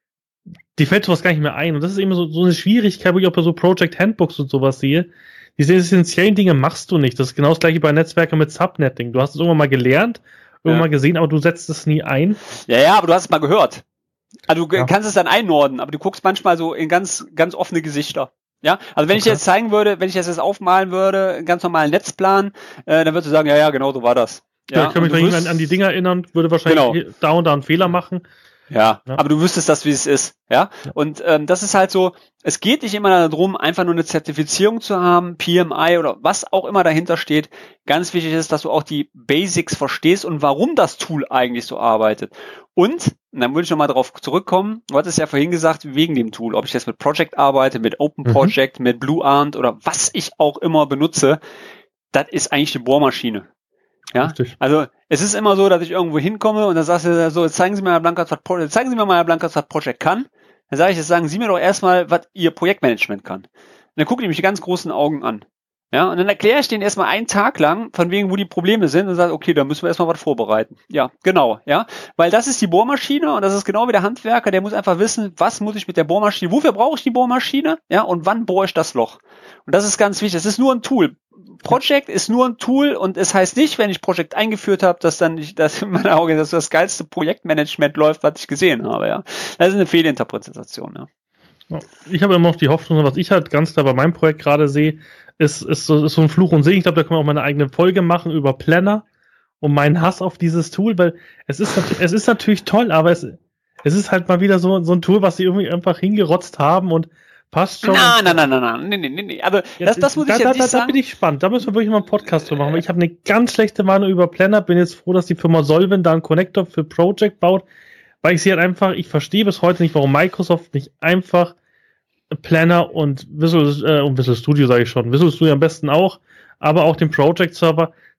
dir fällt sowas gar nicht mehr ein. Und das ist eben so, so eine Schwierigkeit, wo ich auch bei so Project Handbooks und sowas sehe. Diese essentiellen Dinge machst du nicht. Das ist genau das gleiche bei Netzwerken mit Subnetting. Du hast es irgendwann mal gelernt, irgendwann ja. mal gesehen, aber du setzt es nie ein. Ja, ja, aber du hast es mal gehört. Also du ja. kannst es dann einordnen, aber du guckst manchmal so in ganz, ganz offene Gesichter. Ja, also wenn okay. ich jetzt zeigen würde, wenn ich das jetzt aufmalen würde, einen ganz normalen Netzplan, äh, dann würdest du sagen, ja, ja, genau so war das. Ja, ja ich kann mich wirst, an, an die Dinger erinnern, würde wahrscheinlich genau. da und da einen Fehler machen. Ja, ja, aber du wüsstest das, wie es ist. Ja, ja. Und ähm, das ist halt so, es geht nicht immer darum, einfach nur eine Zertifizierung zu haben, P M I oder was auch immer dahinter steht. Ganz wichtig ist, dass du auch die Basics verstehst und warum das Tool eigentlich so arbeitet. Und, und dann würde ich nochmal darauf zurückkommen, du hattest ja vorhin gesagt, wegen dem Tool, ob ich jetzt mit Project arbeite, mit Open Project, mhm. mit Blueant oder was ich auch immer benutze, das ist eigentlich die Bohrmaschine. Ja, Richtig. Also es ist immer so, dass ich irgendwo hinkomme und dann sagst du so, jetzt zeigen Sie mir mal, Blankas, was Project, zeigen Sie mir mal, Blankas, was Project kann. Dann sage ich, jetzt sagen Sie mir doch erstmal, was Ihr Projektmanagement kann. Und dann gucken die mich die ganz großen Augen an. Ja, und dann erkläre ich denen erstmal einen Tag lang, von wegen, wo die Probleme sind und sage, okay, da müssen wir erstmal was vorbereiten. Ja, genau, ja. Weil das ist die Bohrmaschine und das ist genau wie der Handwerker, der muss einfach wissen, was muss ich mit der Bohrmaschine, wofür brauche ich die Bohrmaschine, ja, und wann bohre ich das Loch. Und das ist ganz wichtig, das ist nur ein Tool. Project ist nur ein Tool und es heißt nicht, wenn ich Project eingeführt habe, dass dann nicht, dass in meinen Augen das, das geilste Projektmanagement läuft, was ich gesehen habe, ja. Das ist eine Fehlinterpretation, ja. Ich habe immer noch die Hoffnung, was ich halt ganz klar bei meinem Projekt gerade sehe, ist, ist, so, ist so ein Fluch und Segen. Ich glaube, da können wir auch mal eine eigene Folge machen über Planner und meinen Hass auf dieses Tool, weil es ist, es ist natürlich toll, aber es, es ist halt mal wieder so, so ein Tool, was sie irgendwie einfach hingerotzt haben und passt schon. Nein, nein, nein, nein, nein, nee, nee, nee. Also das, das muss da, ich jetzt da, nicht da, sagen. Da bin ich spannend. Da müssen wir wirklich mal einen Podcast drüber machen. Ich habe eine ganz schlechte Meinung über Planner. Bin jetzt froh, dass die Firma Solvent da einen Connector für Project baut, weil ich sie halt einfach, ich verstehe bis heute nicht, warum Microsoft nicht einfach Planner und Visual, äh, und Visual Studio sage ich schon, Visual Studio am besten auch, aber auch den Project Server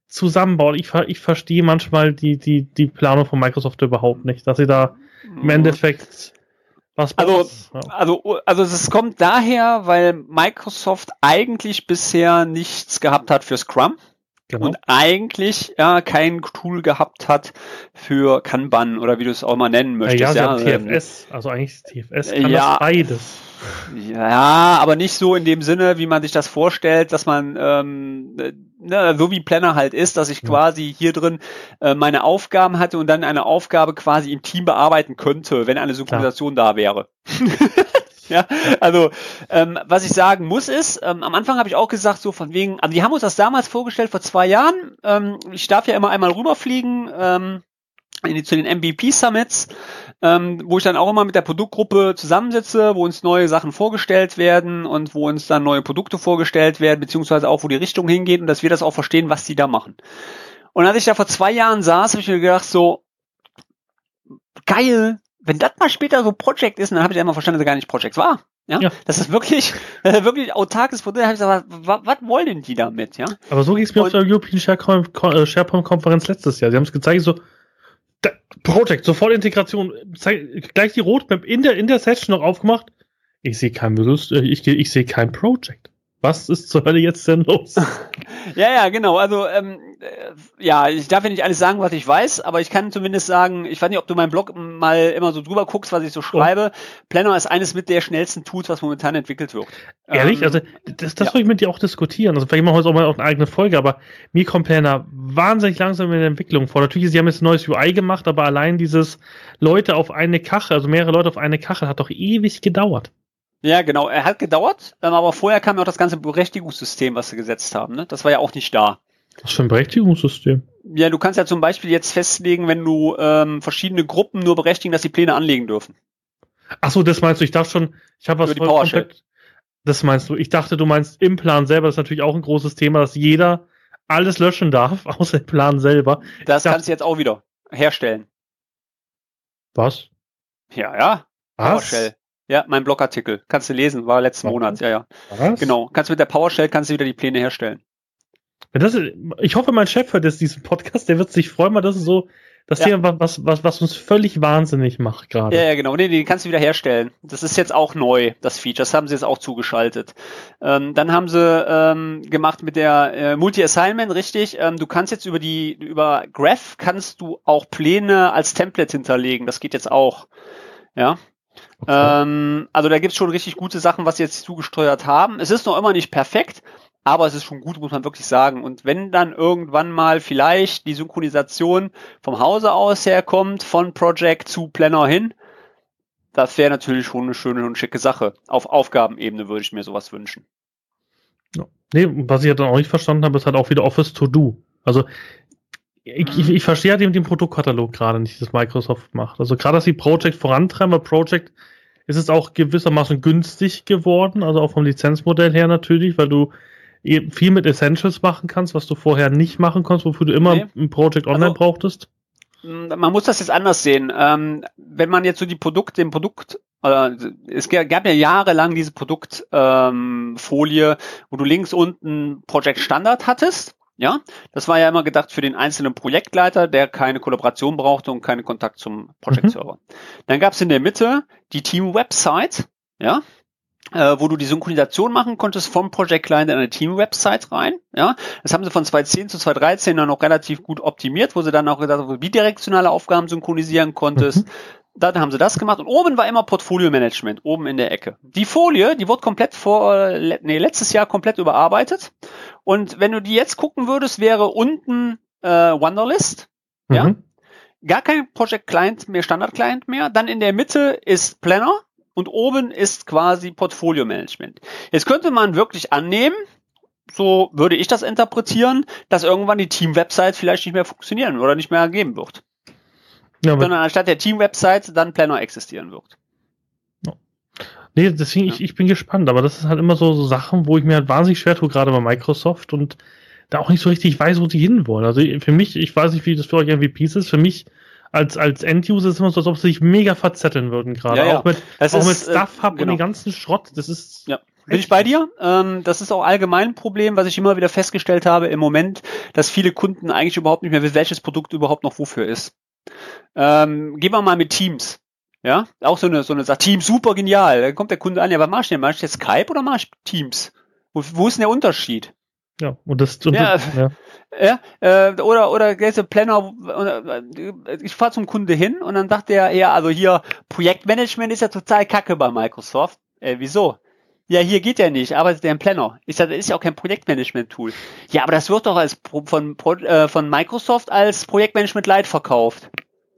zusammenbauen. Ich, ich verstehe manchmal die, die, die Planung von Microsoft überhaupt nicht, dass sie da im Endeffekt was Also, was, ja. also, also es kommt daher, weil Microsoft eigentlich bisher nichts gehabt hat für Scrum. Genau. Und eigentlich ja kein Tool gehabt hat für Kanban oder wie du es auch mal nennen möchtest. Ja, ja, ja T F S, also eigentlich T F S kann ja, das beides. Ja, aber nicht so in dem Sinne, wie man sich das vorstellt, dass man ähm, ne, so wie Planner halt ist, dass ich ja. quasi hier drin äh, meine Aufgaben hatte und dann eine Aufgabe quasi im Team bearbeiten könnte, wenn eine Synchronisation Klar. da wäre. Ja, also ähm, was ich sagen muss ist, ähm, am Anfang habe ich auch gesagt, so von wegen, also die haben uns das damals vorgestellt vor zwei Jahren. Ähm, ich darf ja immer einmal rüberfliegen ähm, in die, zu den M V P Summits, ähm, wo ich dann auch immer mit der Produktgruppe zusammensitze, wo uns neue Sachen vorgestellt werden und wo uns dann neue Produkte vorgestellt werden, beziehungsweise auch, wo die Richtung hingeht und dass wir das auch verstehen, was die da machen. Und als ich da vor zwei Jahren saß, habe ich mir gedacht, so geil, wenn das mal später so Project ist, dann habe ich einmal verstanden, dass es gar nicht Project war. Ja, ja. Das ist wirklich, das ist wirklich autarkes Produkt. Da habe ich gesagt, was, was wollen denn die damit? Ja. Aber so ging es mir und, auf der European SharePoint-Konferenz letztes Jahr. Sie haben es gezeigt, so da, Project, sofort Integration, zeig, gleich die Roadmap in der, in der Session noch aufgemacht. Ich sehe kein Bewusst, ich, ich sehe kein Project. Was ist zur Hölle jetzt denn los? Ja, ja, genau. Also, ähm, äh, ja, ich darf ja nicht alles sagen, was ich weiß, aber ich kann zumindest sagen, ich weiß nicht, ob du meinen Blog mal immer so drüber guckst, was ich so schreibe. Oh. Planner ist eines mit der schnellsten Tools, was momentan entwickelt wird. Ehrlich? Ähm, also, das, das ja. soll ich mit dir auch diskutieren. Also, vielleicht machen wir heute auch mal auf eine eigene Folge, aber mir kommt Planner wahnsinnig langsam in der Entwicklung vor. Natürlich, sie haben jetzt ein neues U I gemacht, aber allein dieses Leute auf eine Kachel, also mehrere Leute auf eine Kachel, hat doch ewig gedauert. Ja, genau. Er hat gedauert, aber vorher kam ja auch das ganze Berechtigungssystem, was sie gesetzt haben. Ne? Das war ja auch nicht da. Was für ein Berechtigungssystem? Ja, du kannst ja zum Beispiel jetzt festlegen, wenn du ähm, verschiedene Gruppen nur berechtigen, dass die Pläne anlegen dürfen. Ach so, das meinst du. Ich dachte schon, ich habe was Über die PowerShell. Komplett, das meinst du. Ich dachte, du meinst im Plan selber. Das ist natürlich auch ein großes Thema, dass jeder alles löschen darf, außer im Plan selber. Das dachte, kannst du jetzt auch wieder herstellen. Was? Ja, ja. Was? PowerShell. Ja, mein Blogartikel. Kannst du lesen, war letzten Was? Monat, ja, ja. Was? Genau. Kannst mit der PowerShell kannst du wieder die Pläne herstellen. Das ist, ich hoffe, mein Chef hört jetzt diesen Podcast, der wird sich freuen, weil das ist so, das ja. Thema, was, was, was uns völlig wahnsinnig macht gerade. Ja, ja, genau. Nee, die kannst du wieder herstellen. Das ist jetzt auch neu, das Feature. Das haben sie jetzt auch zugeschaltet. Ähm, dann haben sie ähm, gemacht mit der äh, Multi-Assignment, richtig. Ähm, du kannst jetzt über die, über Graph kannst du auch Pläne als Template hinterlegen. Das geht jetzt auch. Ja. Okay. Ähm, also da gibt's schon richtig gute Sachen, was sie jetzt zugesteuert haben. Es ist noch immer nicht perfekt, aber es ist schon gut, muss man wirklich sagen. Und wenn dann irgendwann mal vielleicht die Synchronisation vom Hause aus herkommt, von Project zu Planner hin, das wäre natürlich schon eine schöne und schicke Sache. Auf Aufgabenebene würde ich mir sowas wünschen. Ja. Nee, was ich ja dann auch nicht verstanden habe, ist halt auch wieder Office To Do. Also Ich, ich, ich verstehe halt eben den Produktkatalog gerade nicht, das Microsoft macht. Also gerade, dass sie Project vorantreiben, weil Project ist es auch gewissermaßen günstig geworden, also auch vom Lizenzmodell her natürlich, weil du eben viel mit Essentials machen kannst, was du vorher nicht machen konntest, wofür du immer nee. ein Project Online also, brauchtest. Man muss das jetzt anders sehen. Ähm, wenn man jetzt so die Produkt, den Produkt, äh, es gab ja jahrelang diese Produktfolie, ähm, wo du links unten Project Standard hattest. Ja, das war ja immer gedacht für den einzelnen Projektleiter, der keine Kollaboration brauchte und keinen Kontakt zum Project-Server. Mhm. Dann gab es in der Mitte die Team-Website, ja, äh, wo du die Synchronisation machen konntest vom Project-Client in eine Team-Website rein. Ja, das haben sie von zwanzig zehn zu zwanzig dreizehn dann noch relativ gut optimiert, wo sie dann auch gesagt haben, bidirektionale Aufgaben synchronisieren konntest. Mhm. Dann haben sie das gemacht und oben war immer Portfolio-Management, oben in der Ecke. Die Folie, die wurde komplett vor, nee, letztes Jahr komplett überarbeitet. Und wenn du die jetzt gucken würdest, wäre unten äh, Wunderlist, mhm. ja, gar kein Project Client mehr, Standard Client mehr. Dann in der Mitte ist Planner und oben ist quasi Portfolio Management. Jetzt könnte man wirklich annehmen, so würde ich das interpretieren, dass irgendwann die Team-Website vielleicht nicht mehr funktionieren oder nicht mehr geben wird. Ja, sondern anstatt der Team-Website dann Planner existieren wird. Nee, deswegen, ja. ich, ich bin gespannt, aber das ist halt immer so, so Sachen, wo ich mir halt wahnsinnig schwer tue, gerade bei Microsoft und da auch nicht so richtig weiß, wo sie hinwollen. Also für mich, ich weiß nicht, wie das für euch M V Ps ist, für mich als, als End-User ist es immer so, als ob sie sich mega verzetteln würden gerade. Ja, ja. Auch mit, auch ist, mit Stuff Hub äh, genau. und den ganzen Schrott, das ist... Ja. bin ich bei dir. Ähm, das ist auch allgemein ein Problem, was ich immer wieder festgestellt habe im Moment, dass viele Kunden eigentlich überhaupt nicht mehr wissen, welches Produkt überhaupt noch wofür ist. Ähm, gehen wir mal mit Teams. Ja, auch so eine, so eine Sache, Teams, super genial. Dann kommt der Kunde an, ja, was mach ich denn? Mach ich jetzt Skype oder mach ich Teams? Wo, wo ist denn der Unterschied? Ja, und das, und ja, das ja. Ja, äh, oder oder der Planner, ich fahre zum Kunde hin und dann sagt der, ja, also hier Projektmanagement ist ja total kacke bei Microsoft. Äh, wieso? Ja, hier geht ja nicht, arbeitet der im Planner. Ich sage, das ist ja auch kein Projektmanagement-Tool. Ja, aber das wird doch als von äh, von Microsoft als Projektmanagement Lite verkauft.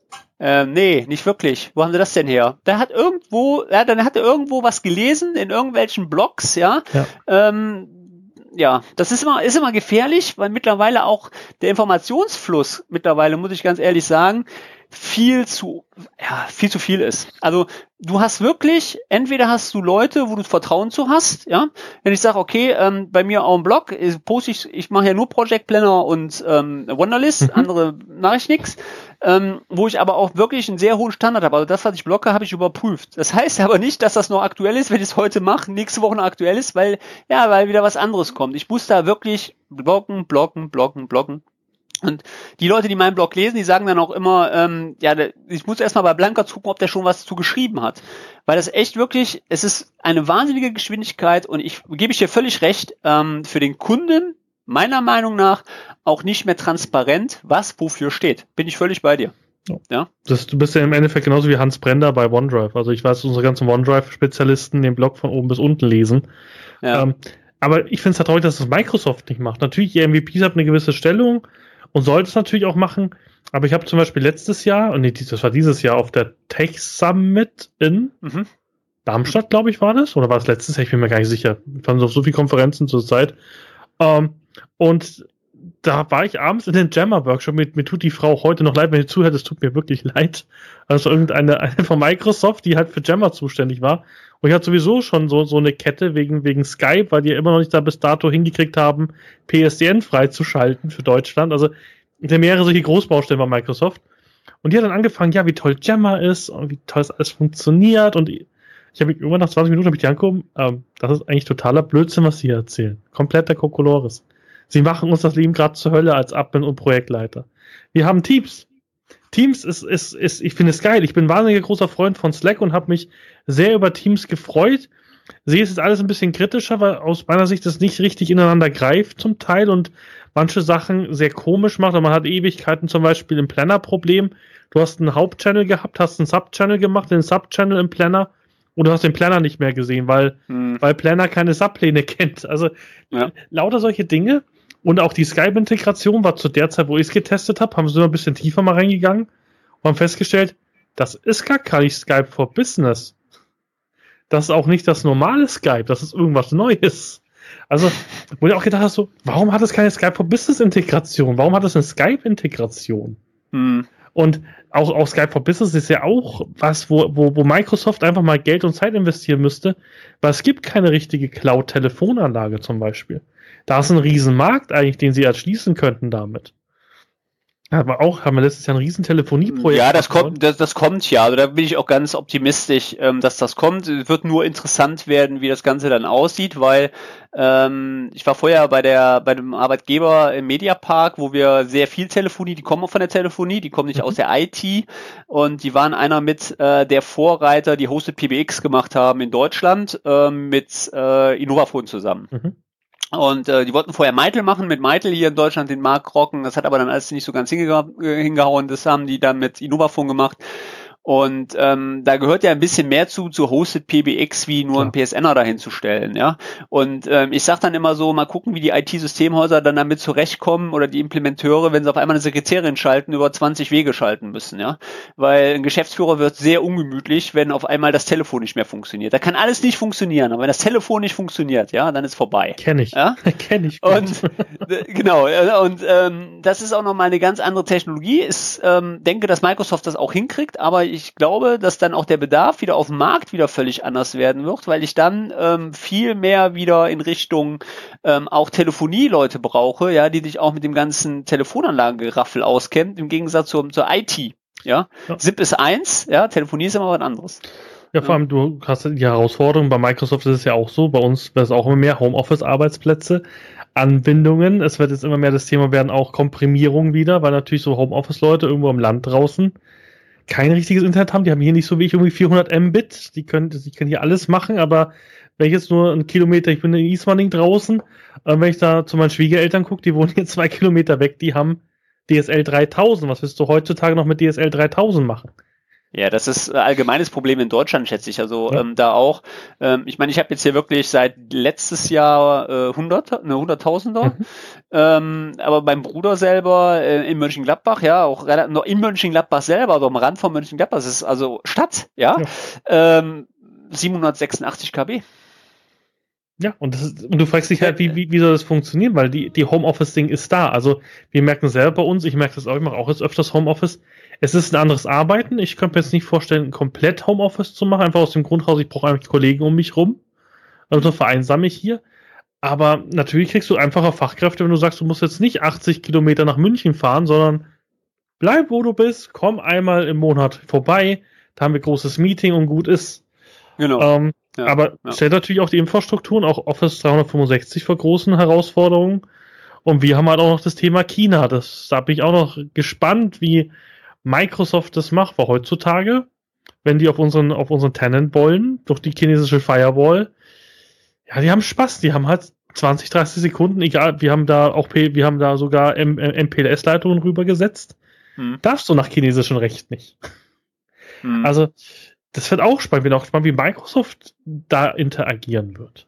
Ähm, nee, nicht wirklich. Wo haben sie das denn her? Da hat irgendwo, ja, dann hat er irgendwo was gelesen in irgendwelchen Blogs, ja. ja. Ähm, Ja, das ist immer, ist immer gefährlich, weil mittlerweile auch der Informationsfluss mittlerweile, muss ich ganz ehrlich sagen, viel zu, ja, viel zu viel ist. Also du hast wirklich, entweder hast du Leute, wo du Vertrauen zu hast, ja. Wenn ich sage, okay, ähm, bei mir auch im Blog, poste ich, ich mache ja nur Project Planner und ähm, Wunderlist, mhm. andere mache ich nichts, ähm, wo ich aber auch wirklich einen sehr hohen Standard habe. Also das, was ich blocke, habe ich überprüft. Das heißt aber nicht, dass das noch aktuell ist, wenn ich es heute mache, nächste Woche noch aktuell ist, weil, ja, weil wieder was anderes kommt. Ich muss da wirklich blocken, blocken, blocken, blocken. Und die Leute, die meinen Blog lesen, die sagen dann auch immer, ähm, ja, ich muss erstmal bei Blankert gucken, ob der schon was zu geschrieben hat. Weil das echt wirklich, es ist eine wahnsinnige Geschwindigkeit und ich gebe ich dir völlig recht, ähm, für den Kunden, meiner Meinung nach, auch nicht mehr transparent, was wofür steht. Bin ich völlig bei dir. Ja. Das, du bist ja im Endeffekt genauso wie Hans Brender bei OneDrive. Also ich weiß, unsere ganzen OneDrive-Spezialisten den Blog von oben bis unten lesen. Ja. Ähm, aber ich finde es halt traurig, dass das Microsoft nicht macht. Natürlich, die M V Ps haben eine gewisse Stellung und sollte es natürlich auch machen. Aber ich habe zum Beispiel letztes Jahr, und nee, das war dieses Jahr auf der Tech Summit in mhm. Darmstadt, glaube ich, war das. Oder war es letztes Jahr? Ich bin mir gar nicht sicher. Ich fand so, so viele Konferenzen zur Zeit. Ähm, und da war ich abends in den Jammer-Workshop. Mir, mir tut die Frau heute noch leid, wenn ihr zuhört, es tut mir wirklich leid. Also irgendeine eine von Microsoft, die halt für Jammer zuständig war. Und ich hatte sowieso schon so, so eine Kette wegen, wegen Skype, weil die ja immer noch nicht da bis dato hingekriegt haben, P S D N freizuschalten für Deutschland. Also mehrere solche Großbaustellen bei Microsoft. Und die hat dann angefangen, ja, wie toll Jammer ist und wie toll es alles funktioniert. Und ich habe irgendwann nach zwanzig Minuten hab ich die angeguckt, ähm, das ist eigentlich totaler Blödsinn, was sie hier erzählen. Kompletter Kokolores. Sie machen uns das Leben gerade zur Hölle als Admin und Projektleiter. Wir haben Teams. Teams ist, ist, ist, ich finde es geil. Ich bin ein wahnsinniger großer Freund von Slack und habe mich sehr über Teams gefreut. Sehe es jetzt alles ein bisschen kritischer, weil aus meiner Sicht das nicht richtig ineinander greift zum Teil und manche Sachen sehr komisch macht. Und man hat Ewigkeiten, zum Beispiel im Planner-Problem. Du hast einen Hauptchannel gehabt, hast einen Subchannel gemacht, den Subchannel im Planner und du hast den Planner nicht mehr gesehen, weil, hm. weil Planner keine Subpläne kennt. Also ja. lauter solche Dinge. Und auch die Skype-Integration war zu der Zeit, wo ich es getestet habe, haben sie ein bisschen tiefer mal reingegangen und haben festgestellt, das ist gar kein Skype for Business. Das ist auch nicht das normale Skype, das ist irgendwas Neues. Also, wo ich auch gedacht habe, so, warum hat es keine Skype for Business-Integration? Warum hat es eine Skype-Integration? Hm. Und auch, auch Skype for Business ist ja auch was, wo, wo, wo Microsoft einfach mal Geld und Zeit investieren müsste, weil es gibt keine richtige Cloud-Telefonanlage zum Beispiel. Da ist ein Riesenmarkt eigentlich, den sie erschließen könnten damit. Aber auch haben wir letztes Jahr ein riesen Telefonieprojekt. Ja, das kommt, das, das kommt ja. Also da bin ich auch ganz optimistisch, ähm, dass das kommt. Es wird nur interessant werden, wie das Ganze dann aussieht, weil ähm, ich war vorher bei der bei dem Arbeitgeber im Mediapark, wo wir sehr viel Telefonie, die kommen auch von der Telefonie, die kommen nicht mhm. aus der I T und die waren einer mit äh, der Vorreiter, die Hosted P B X gemacht haben in Deutschland äh, mit äh, Innovafon zusammen. Mhm. Und äh, die wollten vorher Meitel machen, mit Meitel hier in Deutschland den Markt rocken. Das hat aber dann alles nicht so ganz hingeha- hingehauen. Das haben die dann mit Innovafon gemacht. Und ähm, da gehört ja ein bisschen mehr zu, zu Hosted P B X, wie nur ja. ein P S N er dahin zu stellen. Ja? Und ähm, ich sag dann immer so, mal gucken, wie die I T-Systemhäuser dann damit zurechtkommen oder die Implementeure, wenn sie auf einmal eine Sekretärin schalten, über zwanzig Wege schalten müssen. Ja, weil ein Geschäftsführer wird sehr ungemütlich, wenn auf einmal das Telefon nicht mehr funktioniert. Da kann alles nicht funktionieren, aber wenn das Telefon nicht funktioniert, ja, dann ist vorbei. Kenn ich. Ja? Kenn ich. Gut. Und äh, genau, und ähm, das ist auch nochmal eine ganz andere Technologie. Ich ähm, denke, dass Microsoft das auch hinkriegt, aber ich Ich glaube, dass dann auch der Bedarf wieder auf dem Markt wieder völlig anders werden wird, weil ich dann ähm, viel mehr wieder in Richtung ähm, auch Telefonie-Leute brauche, ja, die sich auch mit dem ganzen Telefonanlageraffel auskennen, im Gegensatz zur, zur I T. Ja, ja. S I P ist eins, ja, Telefonie ist immer was anderes. Ja, vor allem, du hast die Herausforderung, bei Microsoft ist es ja auch so, bei uns wird es auch immer mehr Homeoffice-Arbeitsplätze, Anbindungen, es wird jetzt immer mehr das Thema werden auch Komprimierung wieder, weil natürlich so Homeoffice-Leute irgendwo im Land draußen kein richtiges Internet haben, die haben hier nicht so wie ich irgendwie vierhundert Mbit, die können, die können hier alles machen, aber wenn ich jetzt nur einen Kilometer, ich bin in Ismaning draußen, äh, wenn ich da zu meinen Schwiegereltern gucke, die wohnen hier zwei Kilometer weg, die haben D S L dreitausend, was willst du heutzutage noch mit D S L dreitausend machen? Ja, das ist ein allgemeines Problem in Deutschland, schätze ich. Also ja. ähm, da auch. Ähm, ich meine, ich habe jetzt hier wirklich seit letztes Jahr äh, hundert, eine hunderttausender. Mhm. Ähm, aber beim Bruder selber äh, in Mönchengladbach, ja, auch noch in Mönchengladbach selber, also am Rand von Mönchengladbach, das ist also Stadt, ja, ja. Ähm, siebenhundertsechsundachtzig Kilobyte. Ja, und, das ist, und du fragst dich halt, wie, wie, wie soll das funktionieren, weil die, die Homeoffice-Ding ist da. Also wir merken selber bei uns, ich merke das auch, ich mache auch jetzt öfters Homeoffice. Es ist ein anderes Arbeiten. Ich könnte mir jetzt nicht vorstellen, komplett Homeoffice zu machen, einfach aus dem Grund raus, ich brauche eigentlich Kollegen um mich rum. Also vereinsame ich hier. Aber natürlich kriegst du einfacher Fachkräfte, wenn du sagst, du musst jetzt nicht achtzig Kilometer nach München fahren, sondern bleib, wo du bist, komm einmal im Monat vorbei, da haben wir großes Meeting und gut ist. Genau. Ähm, ja, aber ja. stellt natürlich auch die Infrastrukturen, auch Office dreihundertfünfundsechzig vor großen Herausforderungen. Und wir haben halt auch noch das Thema China. Das, da bin ich auch noch gespannt, wie Microsoft das macht, weil heutzutage, wenn die auf unseren, auf unseren Tenant wollen, durch die chinesische Firewall, ja, die haben Spaß, die haben halt zwanzig, dreißig Sekunden, egal, wir haben da auch, wir haben da sogar M P L S-Leitungen rübergesetzt. Hm. Darfst du nach chinesischem Recht nicht. Hm. Also, das wird auch spannend, bin auch gespannt, wie Microsoft da interagieren wird.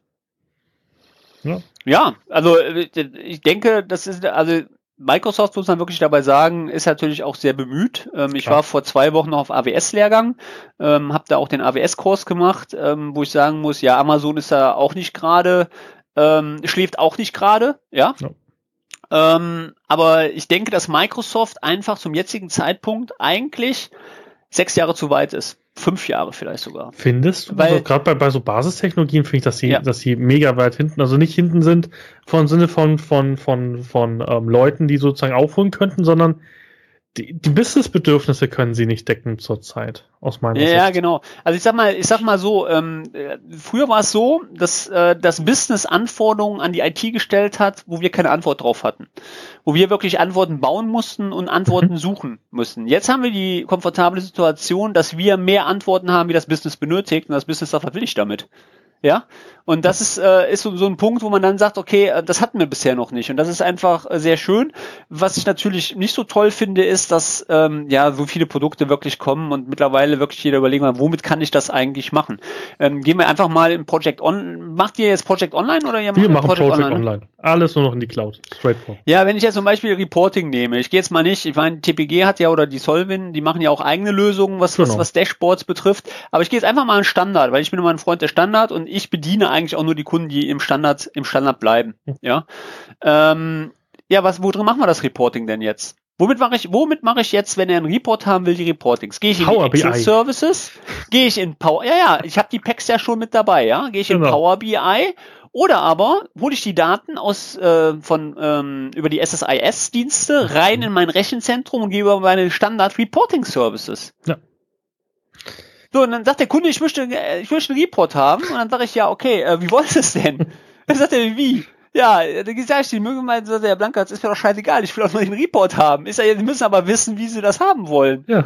Ja, ja, also ich denke, das ist, also Microsoft, muss man wirklich dabei sagen, ist natürlich auch sehr bemüht. Ähm, ich war vor zwei Wochen noch auf A W S-Lehrgang, ähm, habe da auch den A W S-Kurs gemacht, ähm, wo ich sagen muss, ja, Amazon ist da auch nicht gerade, ähm, schläft auch nicht gerade, ja. ja. Ähm, aber ich denke, dass Microsoft einfach zum jetzigen Zeitpunkt eigentlich sechs Jahre zu weit ist. Fünf Jahre vielleicht sogar. Findest du? Weil, also gerade bei, bei so Basistechnologien finde ich, dass sie, ja. dass sie mega weit hinten, also nicht hinten sind von Sinne von, von, von, von ähm, Leuten, die sozusagen aufholen könnten, sondern die, die Businessbedürfnisse können sie nicht decken zurzeit, aus meiner ja, Sicht. Ja, genau. Also ich sag mal, ich sag mal so, ähm, früher war es so, dass äh, das Business Anforderungen an die I T gestellt hat, wo wir keine Antwort drauf hatten. Wo wir wirklich Antworten bauen mussten und Antworten mhm. suchen mussten. Jetzt haben wir die komfortable Situation, dass wir mehr Antworten haben, wie das Business benötigt, und das Business sagt, was will ich damit? Ja, und das ist, äh, ist so, so ein Punkt, wo man dann sagt, okay, das hatten wir bisher noch nicht, und das ist einfach äh, sehr schön. Was ich natürlich nicht so toll finde, ist, dass ähm, ja so viele Produkte wirklich kommen und mittlerweile wirklich jeder überlegen mal, womit kann ich das eigentlich machen? Ähm, gehen wir einfach mal in Project On. Macht ihr jetzt Project Online oder ihr macht wir machen Project, Project Online? Online? Alles nur noch in die Cloud, straightforward. Ja, wenn ich jetzt zum Beispiel Reporting nehme, ich gehe jetzt mal nicht, ich meine, T P G hat ja oder die Solvin, die machen ja auch eigene Lösungen, was genau. was, was Dashboards betrifft, aber ich gehe jetzt einfach mal an Standard, weil ich bin immer ein Freund der Standard und ich bediene eigentlich auch nur die Kunden, die im Standard im Standard bleiben. Ja, ähm, ja, was, wo drin machen wir das Reporting denn jetzt? Womit mache ich, womit mache ich jetzt, wenn er einen Report haben will, die Reportings? Gehe ich in Power die Excel B I. Services? Gehe ich in Power, ja, ja, ich habe die Packs ja schon mit dabei, ja? Gehe ich genau. in Power B I? Oder aber hole ich die Daten aus äh, von ähm, über die S S I S-Dienste rein in mein Rechenzentrum und gehe über meine Standard-Reporting-Services. Ja. So, und dann sagt der Kunde, ich möchte, ich möchte einen Report haben. Und dann sage ich, ja, okay, äh, wie wollt ihr es denn? Dann sagt er, wie? Ja, dann sage ich, die mögen mal, sagt der Blanker, das ist mir doch scheißegal, ich will auch nur den Report haben. Ist ja, die müssen aber wissen, wie sie das haben wollen. Ja.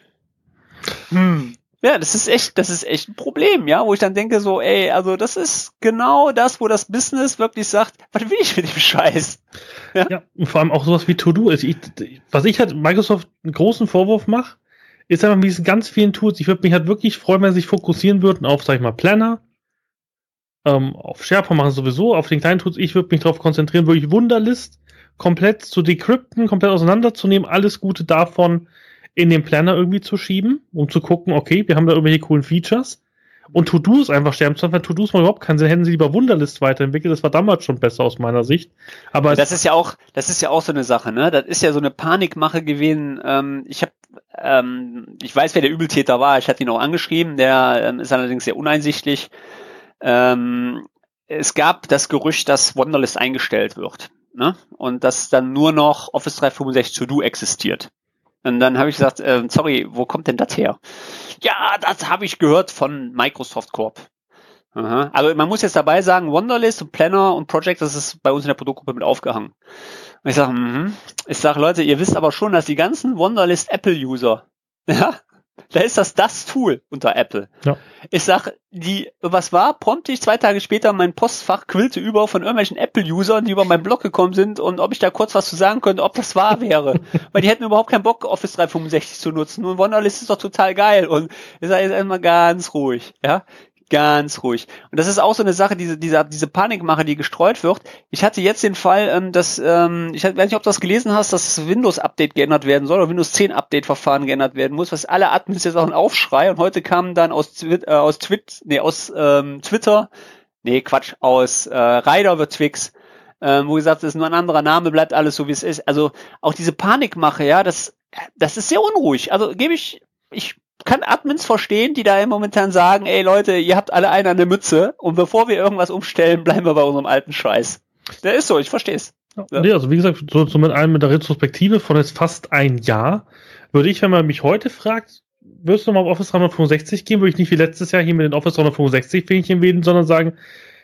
Hm. Ja, das ist echt, das ist echt ein Problem, ja, wo ich dann denke so, ey, also das ist genau das, wo das Business wirklich sagt, was will ich mit dem Scheiß? Ja, ja, und vor allem auch sowas wie To-Do ist. Ich, was ich halt Microsoft einen großen Vorwurf mache, ist einfach mit diesen ganz vielen Tools. Ich würde mich halt wirklich freuen, wenn sie sich fokussieren würden auf, sag ich mal, Planner, ähm, auf SharePoint machen sie sowieso, auf den kleinen Tools. Ich würde mich darauf konzentrieren, wirklich Wunderlist komplett zu decrypten, komplett auseinanderzunehmen, alles Gute davon in den Planner irgendwie zu schieben, um zu gucken, okay, wir haben da irgendwelche coolen Features. Und To-Dos einfach sterben zu lassen, weil To-Dos machen überhaupt keinen Sinn. Hätten sie lieber Wunderlist weiterentwickelt, das war damals schon besser aus meiner Sicht. Aber das ist ja auch, das ist ja auch so eine Sache, ne? Das ist ja so eine Panikmache gewesen. Ähm, ich habe, ähm, ich weiß, wer der Übeltäter war. Ich hatte ihn auch angeschrieben. Der ähm, ist allerdings sehr uneinsichtlich. Ähm, es gab das Gerücht, dass Wunderlist eingestellt wird, ne? Und dass dann nur noch Office dreihundertfünfundsechzig To-Do existiert. Und dann habe ich gesagt, äh, sorry, wo kommt denn das her? Ja, das habe ich gehört von Microsoft Corp. Aha. Also man muss jetzt dabei sagen, Wunderlist und Planner und Project, das ist bei uns in der Produktgruppe mit aufgehangen. Und ich sage, mhm. ich sage, Leute, ihr wisst aber schon, dass die ganzen Wunderlist Apple-User, ja, da ist das das Tool unter Apple. Ja. Ich sag, die, was war? Promptig zwei Tage später mein Postfach quillte über von irgendwelchen Apple-Usern, die über meinen Blog gekommen sind und ob ich da kurz was zu sagen könnte, ob das wahr wäre. Weil die hätten überhaupt keinen Bock, Office dreihundertfünfundsechzig zu nutzen. Und Wunderlist ist doch total geil. Und ich sage jetzt einmal ganz ruhig, ja. Ganz ruhig. Und das ist auch so eine Sache, diese, diese, diese Panikmache, die gestreut wird. Ich hatte jetzt den Fall, ähm, dass, ähm, ich weiß nicht, ob du das gelesen hast, dass das Windows-Update geändert werden soll oder Windows zehn Update-Verfahren geändert werden muss, was alle Admins jetzt auch ein Aufschrei. Und heute kamen dann aus, Twi- äh, aus, Twit- nee, aus ähm, Twitter, nee, Quatsch, aus äh, Rider wird Twix, ähm, wo gesagt, das ist nur ein anderer Name, bleibt alles so, wie es ist. Also auch diese Panikmache, ja, das, das ist sehr unruhig. Also gebe ich, ich kann Admins verstehen, die da momentan sagen, ey Leute, ihr habt alle einen an der Mütze und bevor wir irgendwas umstellen, bleiben wir bei unserem alten Scheiß. Der ist so, ich verstehe es. Ja. Nee, also wie gesagt, so, so mit einem mit der Retrospektive von jetzt fast ein Jahr, würde ich, wenn man mich heute fragt, wirst du mal auf Office dreihundertfünfundsechzig gehen, würde ich nicht wie letztes Jahr hier mit den Office dreihundertfünfundsechzig Fähnchen wählen, sondern sagen,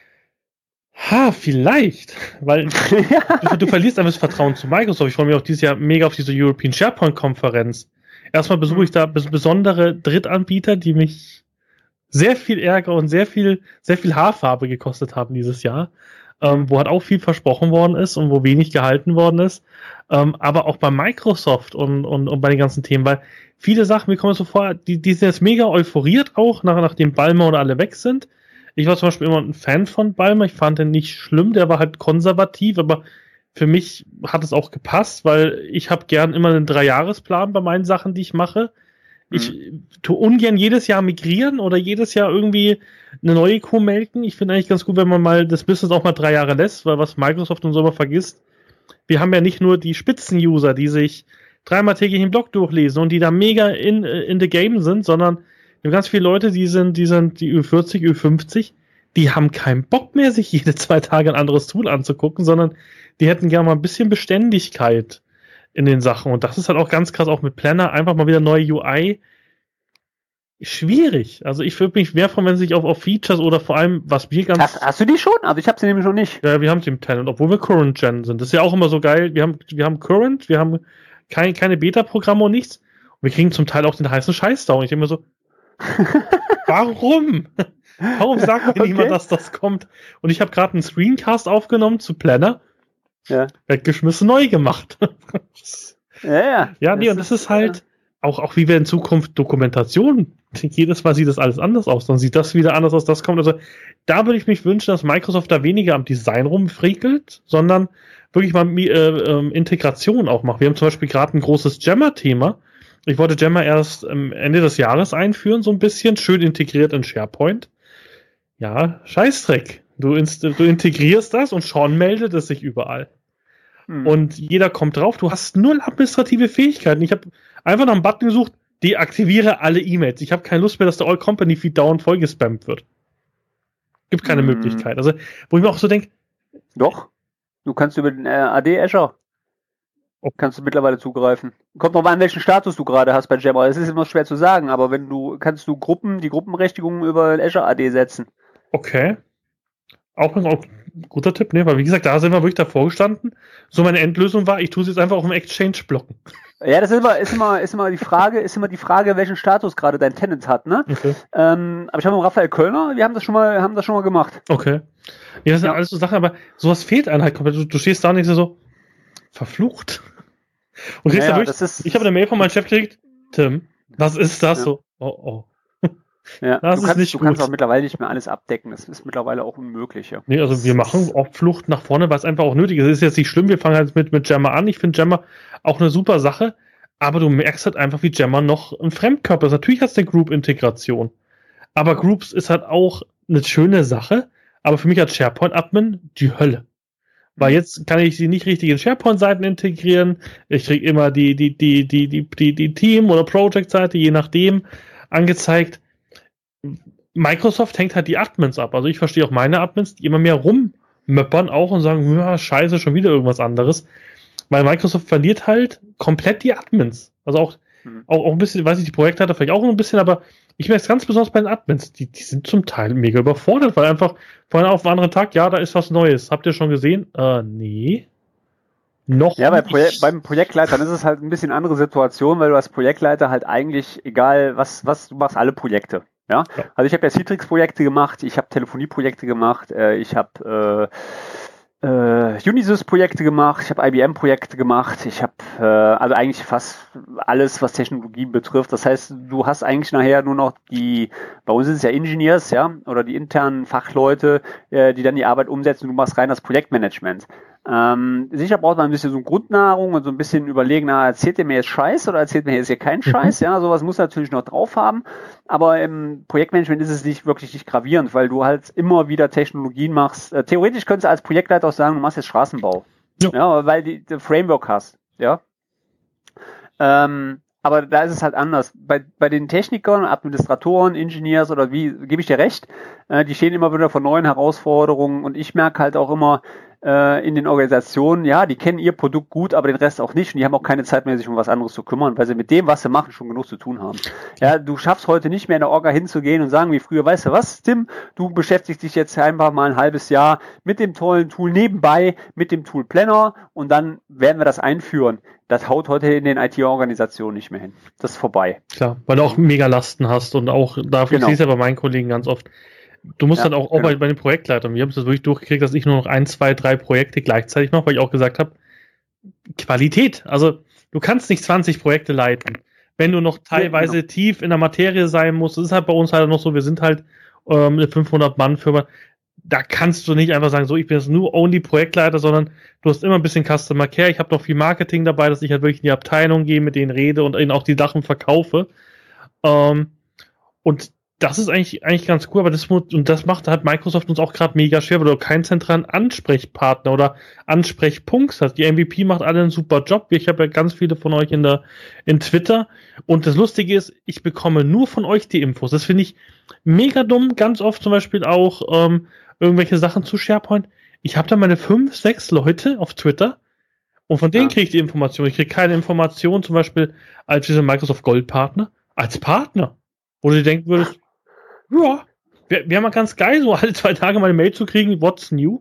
ha, vielleicht, weil ja. du, du verlierst einfach das Vertrauen zu Microsoft. Ich freue mich auch dieses Jahr mega auf diese European SharePoint-Konferenz. Erstmal besuche ich da besondere Drittanbieter, die mich sehr viel Ärger und sehr viel, sehr viel Haarfarbe gekostet haben dieses Jahr, ähm, wo halt auch viel versprochen worden ist und wo wenig gehalten worden ist. Ähm, aber auch bei Microsoft und, und, und bei den ganzen Themen, weil viele Sachen, mir kommen so vor, die, die sind jetzt mega euphoriert auch, nach, nachdem Ballmer und alle weg sind. Ich war zum Beispiel immer ein Fan von Ballmer, ich fand den nicht schlimm, der war halt konservativ, aber für mich hat es auch gepasst, weil ich habe gern immer einen Dreijahresplan bei meinen Sachen, die ich mache. Ich mhm. tue ungern jedes Jahr migrieren oder jedes Jahr irgendwie eine neue Kuh melken. Ich finde eigentlich ganz gut, wenn man mal das Business auch mal drei Jahre lässt, weil was Microsoft und so immer vergisst, wir haben ja nicht nur die Spitzen-User, die sich dreimal täglich den Blog durchlesen und die da mega in, in the game sind, sondern wir haben ganz viele Leute, die sind, die sind die Ü vierzig, Ü fünfzig, die haben keinen Bock mehr, sich jede zwei Tage ein anderes Tool anzugucken, sondern die hätten gerne mal ein bisschen Beständigkeit in den Sachen. Und das ist halt auch ganz krass, auch mit Planner, einfach mal wieder neue U I. Schwierig. Also ich würde mich mehr von, wenn sich auf, auf Features oder vor allem, was wir ganz... Hast, hast du die schon? Also ich habe sie nämlich noch nicht. Ja, wir haben sie im Tenant, obwohl wir Current Gen sind. Das ist ja auch immer so geil. Wir haben, wir haben Current, wir haben kein, keine Beta-Programme und nichts. Und wir kriegen zum Teil auch den heißen Scheiß da. Und ich denke mir so, warum? Warum sagt mir okay. niemand, dass das kommt? Und ich habe gerade einen Screencast aufgenommen zu Planner. Ja. Weggeschmissen, neu gemacht. ja, ja. Ja, nee, das und das ist, ist halt auch, auch wie wir in Zukunft Dokumentation, jedes Mal sieht das alles anders aus, dann sieht das wieder anders aus, das kommt. Also da würde ich mich wünschen, dass Microsoft da weniger am Design rumfrickelt, sondern wirklich mal äh, äh, Integration auch macht. Wir haben zum Beispiel gerade ein großes Jammer-Thema. Ich wollte Jammer erst ähm, Ende des Jahres einführen, so ein bisschen, schön integriert in SharePoint. Ja, Scheißdreck. Du, inst- du integrierst das und schon meldet es sich überall. Hm. Und jeder kommt drauf, du hast null administrative Fähigkeiten. Ich habe einfach nach einem Button gesucht, deaktiviere alle E-Mails. Ich habe keine Lust mehr, dass der All-Company-Feed dauernd vollgespammt wird. Gibt keine hm. Möglichkeit. Also, wo ich mir auch so denke... Doch, du kannst über den äh, A D Azure oh. kannst du mittlerweile zugreifen. Kommt noch mal an, welchen Status du gerade hast bei Jammer. Es ist immer schwer zu sagen, aber wenn du, kannst du Gruppen, die Gruppenberechtigungen über Azure A D setzen. Okay. Auch ein guter Tipp, ne? Weil wie gesagt, da sind wir wirklich davor gestanden. So meine Endlösung war, ich tue es jetzt einfach auf dem Exchange blocken. Ja, das ist immer, ist immer, ist immer die Frage, ist immer die Frage, welchen Status gerade dein Tenant hat, ne? Okay. Ähm, aber ich habe mit Raphael Kölner, wir haben das schon mal, haben das schon mal gemacht. Okay. Ja, das sind ja alles so Sachen, aber sowas fehlt einem halt komplett. Du, du stehst da und denkst so, verflucht. Und kriegst naja, da wirklich, ich habe eine Mail von meinem Chef gekriegt, Tim, was ist das ja. so? Oh, oh. Ja, das du, ist kannst, nicht du kannst auch mittlerweile nicht mehr alles abdecken. Das ist mittlerweile auch unmöglich. Ja. Nee, also wir machen auch Flucht nach vorne, weil es einfach auch nötig ist. Es ist jetzt nicht schlimm, wir fangen halt mit, mit Jammer an. Ich finde Jammer auch eine super Sache, aber du merkst halt einfach, wie Jammer noch ein Fremdkörper ist. Natürlich hat es eine Group-Integration, aber Groups ist halt auch eine schöne Sache, aber für mich als SharePoint-Admin die Hölle. Weil jetzt kann ich sie nicht richtig in SharePoint-Seiten integrieren. Ich kriege immer die, die, die, die, die, die, die Team- oder Project-Seite, je nachdem, angezeigt. Microsoft hängt halt die Admins ab. Also ich verstehe auch meine Admins, die immer mehr rummöppern auch und sagen, ja, scheiße, schon wieder irgendwas anderes. Weil Microsoft verliert halt komplett die Admins. Also auch, mhm. auch, auch ein bisschen, weiß ich, die Projektleiter vielleicht auch ein bisschen, aber ich merke es ganz besonders bei den Admins, die, die sind zum Teil mega überfordert, weil einfach von einem auf den anderen Tag, ja, da ist was Neues. Habt ihr schon gesehen? Äh, nee. Noch ja, bei Projek- beim Projektleitern ist es halt ein bisschen andere Situation, weil du als Projektleiter halt eigentlich, egal was, was, du machst alle Projekte. Ja, ja. Also ich habe ja Citrix-Projekte gemacht, ich habe Telefonie-Projekte gemacht, äh, ich habe äh, äh, Unisys-Projekte gemacht, ich habe I B M-Projekte gemacht, ich habe äh, also eigentlich fast alles, was Technologien betrifft. Das heißt, du hast eigentlich nachher nur noch die, bei uns sind es ja Engineers, ja, oder die internen Fachleute, äh, die dann die Arbeit umsetzen. Du machst rein das Projektmanagement. Ähm, sicher braucht man ein bisschen so Grundnahrung und so ein bisschen überlegen, na, erzählt ihr mir jetzt Scheiß oder erzählt mir jetzt hier keinen Scheiß? Ja, sowas muss natürlich noch drauf haben. Aber im Projektmanagement ist es nicht wirklich nicht gravierend, weil du halt immer wieder Technologien machst. Äh, theoretisch könntest du als Projektleiter auch sagen, du machst jetzt Straßenbau. Ja, ja weil du die Framework hast. Ja. Ähm, aber da ist es halt anders. Bei, bei den Technikern, Administratoren, Engineers oder wie, gebe ich dir recht, äh, die stehen immer wieder vor neuen Herausforderungen und ich merke halt auch immer, in den Organisationen, ja, die kennen ihr Produkt gut, aber den Rest auch nicht und die haben auch keine Zeit mehr, sich um was anderes zu kümmern, weil sie mit dem, was sie machen, schon genug zu tun haben. Ja, du schaffst heute nicht mehr in der Orga hinzugehen und sagen wie früher, weißt du was, Tim, du beschäftigst dich jetzt einfach mal ein halbes Jahr mit dem tollen Tool nebenbei, mit dem Tool Planner und dann werden wir das einführen. Das haut heute in den I T-Organisationen nicht mehr hin. Das ist vorbei. Klar, weil du auch mega Lasten hast und auch, dafür genau. Ich sehe es ja bei meinen Kollegen ganz oft, du musst ja, dann auch, auch genau. bei, bei den Projektleitern, wir haben es das wirklich durchgekriegt, dass ich nur noch ein, zwei, drei Projekte gleichzeitig mache, weil ich auch gesagt habe, Qualität, also du kannst nicht zwanzig Projekte leiten, wenn du noch teilweise ja, genau. tief in der Materie sein musst. Das ist halt bei uns halt noch so, wir sind halt ähm, eine fünfhundert-Mann-Firma, da kannst du nicht einfach sagen, so, ich bin jetzt nur only Projektleiter, sondern du hast immer ein bisschen Customer Care, ich habe noch viel Marketing dabei, dass ich halt wirklich in die Abteilung gehe, mit denen rede und ihnen auch die Sachen verkaufe. Ähm, und das ist eigentlich, eigentlich ganz cool, aber das, und das macht halt Microsoft uns auch gerade mega schwer, weil du keinen zentralen Ansprechpartner oder Ansprechpunkt hast. Die M V P macht alle einen super Job. Ich habe ja ganz viele von euch in der, in Twitter. Und das Lustige ist, ich bekomme nur von euch die Infos. Das finde ich mega dumm. Ganz oft zum Beispiel auch ähm, irgendwelche Sachen zu SharePoint. Ich habe da meine fünf, sechs Leute auf Twitter und von denen ja. kriege ich die Information. Ich kriege keine Information zum Beispiel als dieser Microsoft Gold Partner, als Partner. Wo du dir denken würdest, ja, wäre wär mal ganz geil, so alle zwei Tage mal eine Mail zu kriegen, what's new?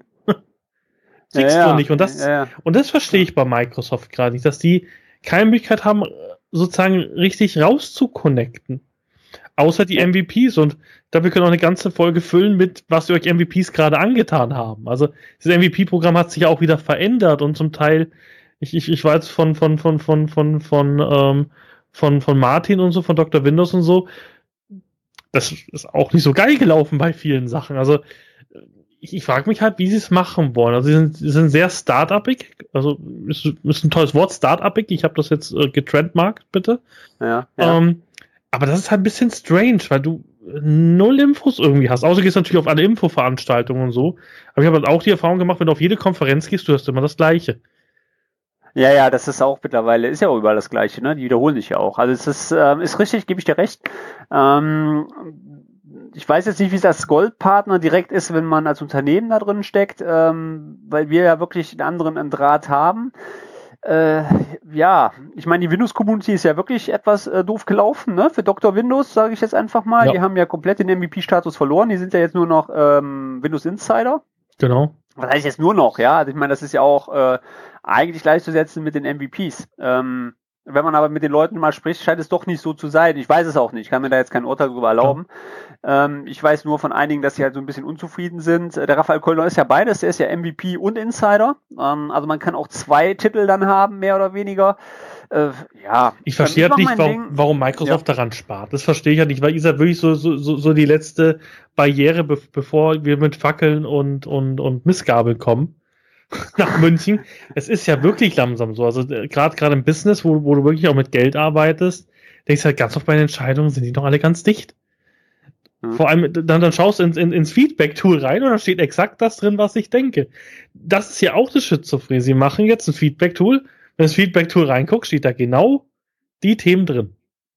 Kriegst ja, du nicht. Und das, ja, ja. und das verstehe ich bei Microsoft gerade nicht, dass die keine Möglichkeit haben, sozusagen richtig rauszukonnecten. Außer die M V Ps. Und dafür können wir auch eine ganze Folge füllen mit, was wir euch M V Ps gerade angetan haben. Also, das M V P-Programm hat sich ja auch wieder verändert und zum Teil, ich, ich, ich weiß von, von, von, von, von, von, ähm, von, von Martin und so, von Doktor Windows und so, das ist auch nicht so geil gelaufen bei vielen Sachen. Also ich, ich frage mich halt, wie sie es machen wollen. Also sie sind, sie sind sehr start-upig. Also ist, ist ein tolles Wort, start-upig. Ich habe das jetzt äh, getrendmarkt, bitte. Ja, ja. Ähm, aber das ist halt ein bisschen strange, weil du null Infos irgendwie hast. Außer du gehst natürlich auf alle Infoveranstaltungen und so. Aber ich habe halt auch die Erfahrung gemacht, wenn du auf jede Konferenz gehst, du hast immer das Gleiche. Ja, ja, das ist auch mittlerweile, ist ja auch überall das Gleiche, ne? Die wiederholen sich ja auch. Also es ist, ähm, ist richtig, gebe ich dir recht. Ähm, ich weiß jetzt nicht, wie es als Goldpartner direkt ist, wenn man als Unternehmen da drin steckt, ähm, weil wir ja wirklich einen anderen Draht haben. Äh, ja, ich meine, die Windows-Community ist ja wirklich etwas äh, doof gelaufen, ne? Für Doktor Windows, sage ich jetzt einfach mal. Ja. Die haben ja komplett den M V P-Status verloren. Die sind ja jetzt nur noch ähm, Windows Insider. Genau. Was heißt jetzt nur noch, ja? Also ich meine, das ist ja auch äh, eigentlich gleichzusetzen mit den M V Ps. Ähm, wenn man aber mit den Leuten mal spricht, scheint es doch nicht so zu sein. Ich weiß es auch nicht. Ich kann mir da jetzt kein Urteil drüber erlauben. Ja. Ähm, ich weiß nur von einigen, dass sie halt so ein bisschen unzufrieden sind. Der Raphael Kölner ist ja beides. Der ist ja M V P und Insider. Ähm, also man kann auch zwei Titel dann haben, mehr oder weniger. Äh, ja. Ich verstehe halt nicht, warum, warum Microsoft ja. daran spart. Das verstehe ich halt nicht, weil ist ja wirklich so, so, so, so die letzte Barriere, be- bevor wir mit Fackeln und, und, und Missgabeln kommen. Nach München. Es ist ja wirklich langsam so. Also gerade gerade im Business, wo, wo du wirklich auch mit Geld arbeitest, denkst du halt ganz oft bei den Entscheidungen, sind die doch alle ganz dicht. Mhm. Vor allem, dann, dann schaust du ins, in, ins Feedback-Tool rein und da steht exakt das drin, was ich denke. Das ist ja auch das Schizophrenie. Sie machen jetzt ein Feedback-Tool. Wenn das Feedback-Tool reinguckt, steht da genau die Themen drin.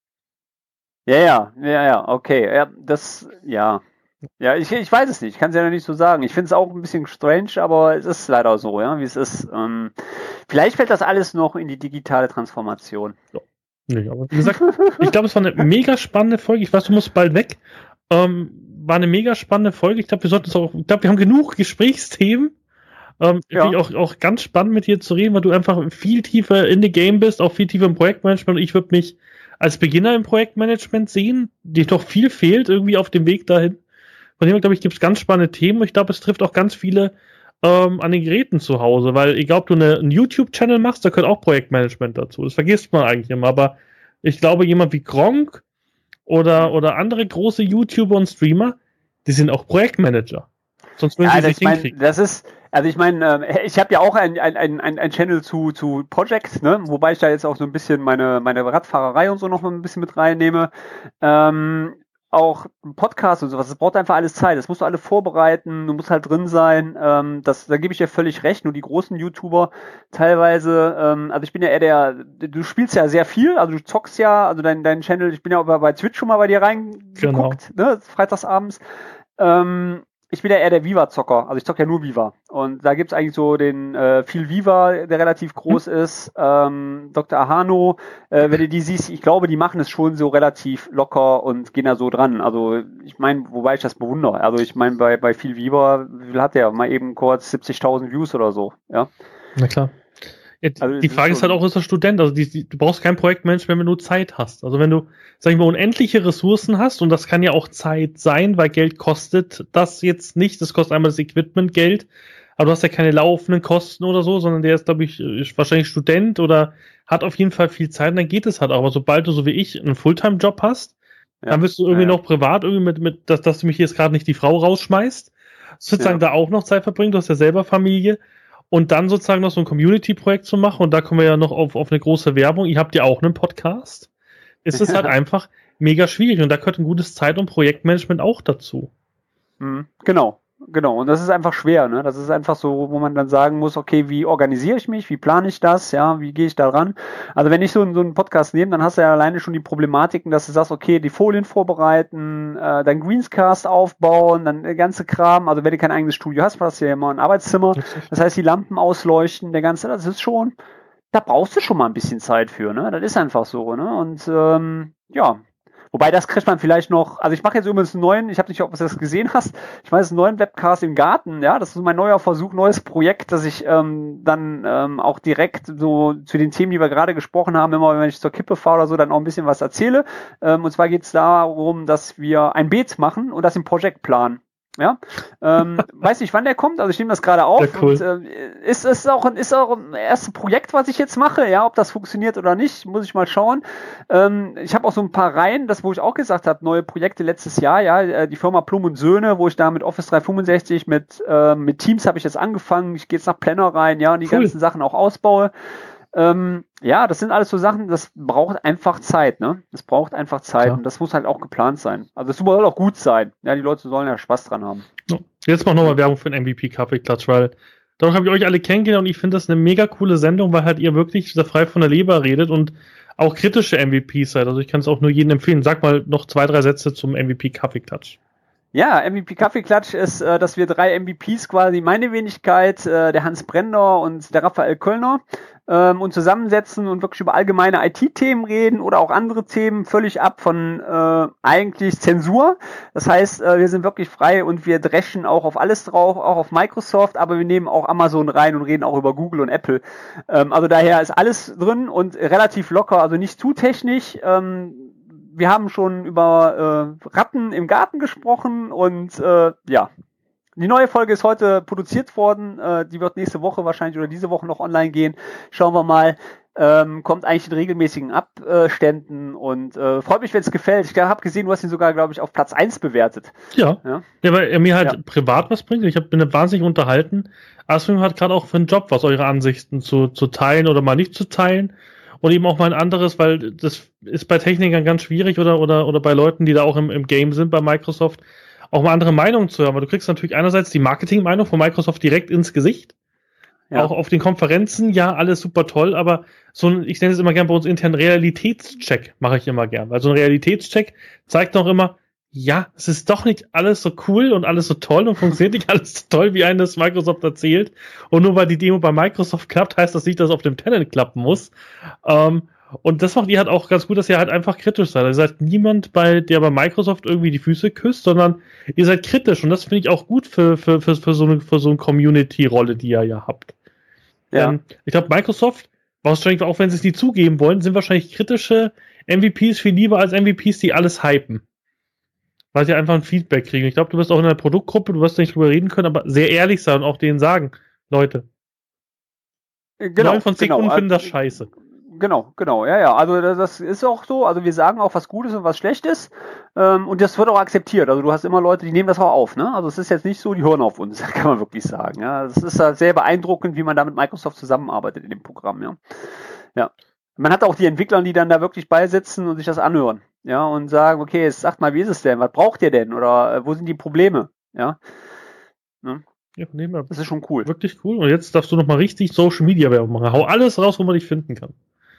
Ja, ja, ja, ja, okay. Ja, das, ja. Ja, ich, ich weiß es nicht, ich kann es ja noch nicht so sagen. Ich finde es auch ein bisschen strange, aber es ist leider so, ja, wie es ist. Ähm, vielleicht fällt das alles noch in die digitale Transformation. Ja. Nee, aber wie gesagt, ich glaube, es war eine mega spannende Folge. Ich weiß, du musst bald weg. Ähm, war eine mega spannende Folge. Ich glaube, wir sollten es auch, ich glaube, wir haben genug Gesprächsthemen. Ähm, ja. Finde ich auch, auch ganz spannend mit dir zu reden, weil du einfach viel tiefer in the game bist, auch viel tiefer im Projektmanagement. Und ich würde mich als Beginner im Projektmanagement sehen, dir doch viel fehlt irgendwie auf dem Weg dahin. Von dem her, glaube ich, gibt es ganz spannende Themen. Ich glaube, es trifft auch ganz viele ähm, an den Geräten zu Hause, weil egal, ob du eine, einen YouTube-Channel machst, da gehört auch Projektmanagement dazu. Das vergisst man eigentlich immer, aber ich glaube, jemand wie Gronkh oder, oder andere große YouTuber und Streamer, die sind auch Projektmanager. Sonst würden ja, sie sich mein, hinkriegen. Das ist, also ich meine, äh, ich habe ja auch ein, ein, ein, ein Channel zu, zu Project, ne? Wobei ich da jetzt auch so ein bisschen meine, meine Radfahrerei und so noch mal ein bisschen mit reinnehme. Ähm, auch Podcast und sowas, das braucht einfach alles Zeit. Das musst du alle vorbereiten, du musst halt drin sein. Ähm, das, da gebe ich dir völlig recht. Nur die großen YouTuber teilweise, ähm, also ich bin ja eher der, du spielst ja sehr viel, also du zockst ja, also dein, dein Channel, ich bin ja bei Twitch schon mal bei dir reingeguckt, genau. ne? Freitagsabends. Ähm, Ich bin ja eher der Viva-Zocker, also ich zocke ja nur Viva. Und da gibt's eigentlich so den äh, viel Viva, der relativ groß hm. ist, ähm, Doktor Ahano, äh, wenn du die siehst, ich glaube, die machen es schon so relativ locker und gehen da so dran. Also ich meine, wobei ich das bewundere. Also ich meine, bei bei viel Viva, wie viel hat der? Mal eben kurz siebzigtausend Views oder so, ja? Na klar. Ja, also die Frage ist, ist halt auch, ist der Student, also die, die, du brauchst kein Projektmanagement, wenn du Zeit hast. Also wenn du, sag ich mal, unendliche Ressourcen hast, und das kann ja auch Zeit sein, weil Geld kostet das jetzt nicht, das kostet einmal das Equipment Geld, aber du hast ja keine laufenden Kosten oder so, sondern der ist, glaube ich, ist wahrscheinlich Student oder hat auf jeden Fall viel Zeit, und dann geht es halt auch. Aber sobald du, so wie ich, einen Fulltime-Job hast, ja, dann wirst du irgendwie ja, ja. noch privat, irgendwie mit, mit dass, dass du mich jetzt gerade nicht die Frau rausschmeißt, sozusagen ja. da auch noch Zeit verbringen, du hast ja selber Familie. Und dann sozusagen noch so ein Community-Projekt zu machen, und da kommen wir ja noch auf, auf eine große Werbung. Ihr habt ja auch einen Podcast. Ist es halt einfach mega schwierig, und da gehört ein gutes Zeit- und Projektmanagement auch dazu. Mhm, genau, genau. Und das ist einfach schwer, ne? Das ist einfach so, wo man dann sagen muss, okay, wie organisiere ich mich, wie plane ich das, ja, wie gehe ich da ran? Also wenn ich so, so einen Podcast nehme, dann hast du ja alleine schon die Problematiken, dass du sagst, okay, die Folien vorbereiten, äh, dein Greenscast aufbauen, dann der ganze Kram. Also wenn du kein eigenes Studio hast, hast du ja immer ein Arbeitszimmer. Das heißt, die Lampen ausleuchten, der ganze, das ist schon, da brauchst du schon mal ein bisschen Zeit für, ne? Das ist einfach so, ne? Und ähm, ja. Wobei, das kriegt man vielleicht noch, also ich mache jetzt übrigens einen neuen, ich habe nicht, ob du das gesehen hast, ich mache jetzt einen neuen Webcast im Garten, ja, das ist mein neuer Versuch, neues Projekt, dass ich ähm, dann ähm, auch direkt so zu den Themen, die wir gerade gesprochen haben, immer wenn ich zur Kippe fahre oder so, dann auch ein bisschen was erzähle. Ähm, und zwar geht es darum, dass wir ein Beet machen und das im Projektplan. Ja, ähm, weiß nicht, wann der kommt, also ich nehme das gerade auf. Ja, cool. Und, äh, ist es auch, ist auch ein erstes Projekt, was ich jetzt mache, ja, ob das funktioniert oder nicht, muss ich mal schauen. Ähm, ich habe auch so ein paar Reihen, das wo ich auch gesagt habe, neue Projekte letztes Jahr, ja, die Firma Plum und Söhne, wo ich da mit Office dreihundertfünfundsechzig, mit, äh, mit Teams habe ich jetzt angefangen, ich gehe jetzt nach Planner rein, ja, und die cool. ganzen Sachen auch ausbaue. Ähm, ja, das sind alles so Sachen, das braucht einfach Zeit, ne? Das braucht einfach Zeit, ja. Und das muss halt auch geplant sein. Also es soll auch gut sein. Ja, die Leute sollen ja Spaß dran haben. Jetzt mach nochmal Werbung für den M V P Kaffeeklatsch, weil dadurch habe ich euch alle kennengelernt, und ich finde das eine mega coole Sendung, weil halt ihr wirklich sehr frei von der Leber redet und auch kritische M V Ps seid. Also ich kann es auch nur jedem empfehlen. Sag mal noch zwei, drei Sätze zum M V P Kaffeeklatsch. Ja, M V P Kaffeeklatsch ist, äh, dass wir drei M V Ps quasi, meine Wenigkeit, äh, der Hans Brender und der Raphael Köllner, ähm, uns zusammensetzen und wirklich über allgemeine I T-Themen reden oder auch andere Themen, völlig ab von äh, eigentlich Zensur. Das heißt, äh, wir sind wirklich frei und wir dreschen auch auf alles drauf, auch auf Microsoft, aber wir nehmen auch Amazon rein und reden auch über Google und Apple. Ähm, also daher ist alles drin und relativ locker, also nicht zu technisch. Ähm, Wir haben schon über äh, Ratten im Garten gesprochen und äh, ja, die neue Folge ist heute produziert worden. Äh, die wird nächste Woche wahrscheinlich oder diese Woche noch online gehen. Schauen wir mal. Ähm, kommt eigentlich in regelmäßigen Abständen und äh, freut mich, wenn es gefällt. Ich habe gesehen, du hast ihn sogar, glaube ich, auf Platz eins bewertet. Ja, ja, ja, weil er mir halt ja. privat was bringt. Ich hab, bin wahnsinnig unterhalten. Aswim hat gerade auch für einen Job was, eure Ansichten zu, zu teilen oder mal nicht zu teilen. Und eben auch mal ein anderes, weil das ist bei Technikern ganz schwierig oder oder oder bei Leuten, die da auch im, im Game sind bei Microsoft, auch mal andere Meinungen zu hören. Weil du kriegst natürlich einerseits die Marketingmeinung von Microsoft direkt ins Gesicht. Ja. Auch auf den Konferenzen, ja, alles super toll, aber so ein, ich nenne es immer gern bei uns intern Realitätscheck, mache ich immer gern. Weil so ein Realitätscheck zeigt auch immer, ja, es ist doch nicht alles so cool und alles so toll und funktioniert nicht alles so toll, wie einem das Microsoft erzählt. Und nur weil die Demo bei Microsoft klappt, heißt das nicht, dass es auf dem Tenant klappen muss. Ähm, Und das macht ihr halt auch ganz gut, dass ihr halt einfach kritisch seid. Ihr seid niemand, bei, der bei Microsoft irgendwie die Füße küsst, sondern ihr seid kritisch. Und das finde ich auch gut für, für, für, für so eine, für so eine Community-Rolle, die ihr ja habt. Ja. Ähm, ich glaube, Microsoft, wahrscheinlich auch wenn sie es nie zugeben wollen, sind wahrscheinlich kritische M V Ps viel lieber als M V Ps, die alles hypen. Weil sie einfach ein Feedback kriegen. Ich glaube, du bist auch in einer Produktgruppe, du wirst nicht drüber reden können, aber sehr ehrlich sein und auch denen sagen, Leute, genau, neun von zehn genau. Kunden finden das scheiße. Genau, genau, ja, ja. Also das ist auch so. Also wir sagen auch, was Gutes und was Schlechtes. Ähm, und das wird auch akzeptiert. Also du hast immer Leute, die nehmen das auch auf. Ne? Also es ist jetzt nicht so, die hören auf uns, kann man wirklich sagen. Ja, es ist halt sehr beeindruckend, wie man da mit Microsoft zusammenarbeitet in dem Programm. Ja, ja. Man hat auch die Entwickler, die dann da wirklich beisitzen und sich das anhören. Ja, und sagen, okay, jetzt sagt mal, wie ist es denn? Was braucht ihr denn? Oder äh, wo sind die Probleme? Ja. Ne? Ja, nehmen wir. Das ist schon cool. Wirklich cool. Und jetzt darfst du nochmal richtig Social Media Werbung machen. Hau alles raus, wo man dich finden kann.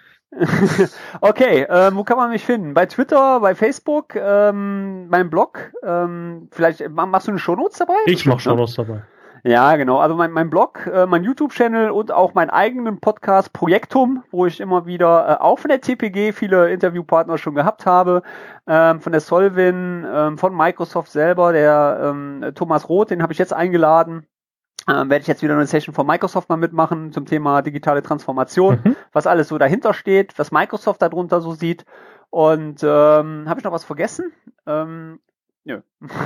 Okay, ähm, wo kann man mich finden? Bei Twitter, bei Facebook, ähm, meinem Blog. Ähm, vielleicht machst du eine Shownotes dabei? Ich mach Shownotes ne? dabei. Ja, genau. Also mein, mein Blog, äh, mein YouTube-Channel und auch meinen eigenen Podcast Projektum, wo ich immer wieder äh, auch von der T P G viele Interviewpartner schon gehabt habe, ähm, von der Solvin, ähm, von Microsoft selber, der ähm, Thomas Roth, den habe ich jetzt eingeladen. Ähm, werde ich jetzt wieder eine Session von Microsoft mal mitmachen zum Thema digitale Transformation, mhm. was alles so dahinter steht, was Microsoft darunter so sieht. Und ähm, habe ich noch was vergessen? Ähm, nö.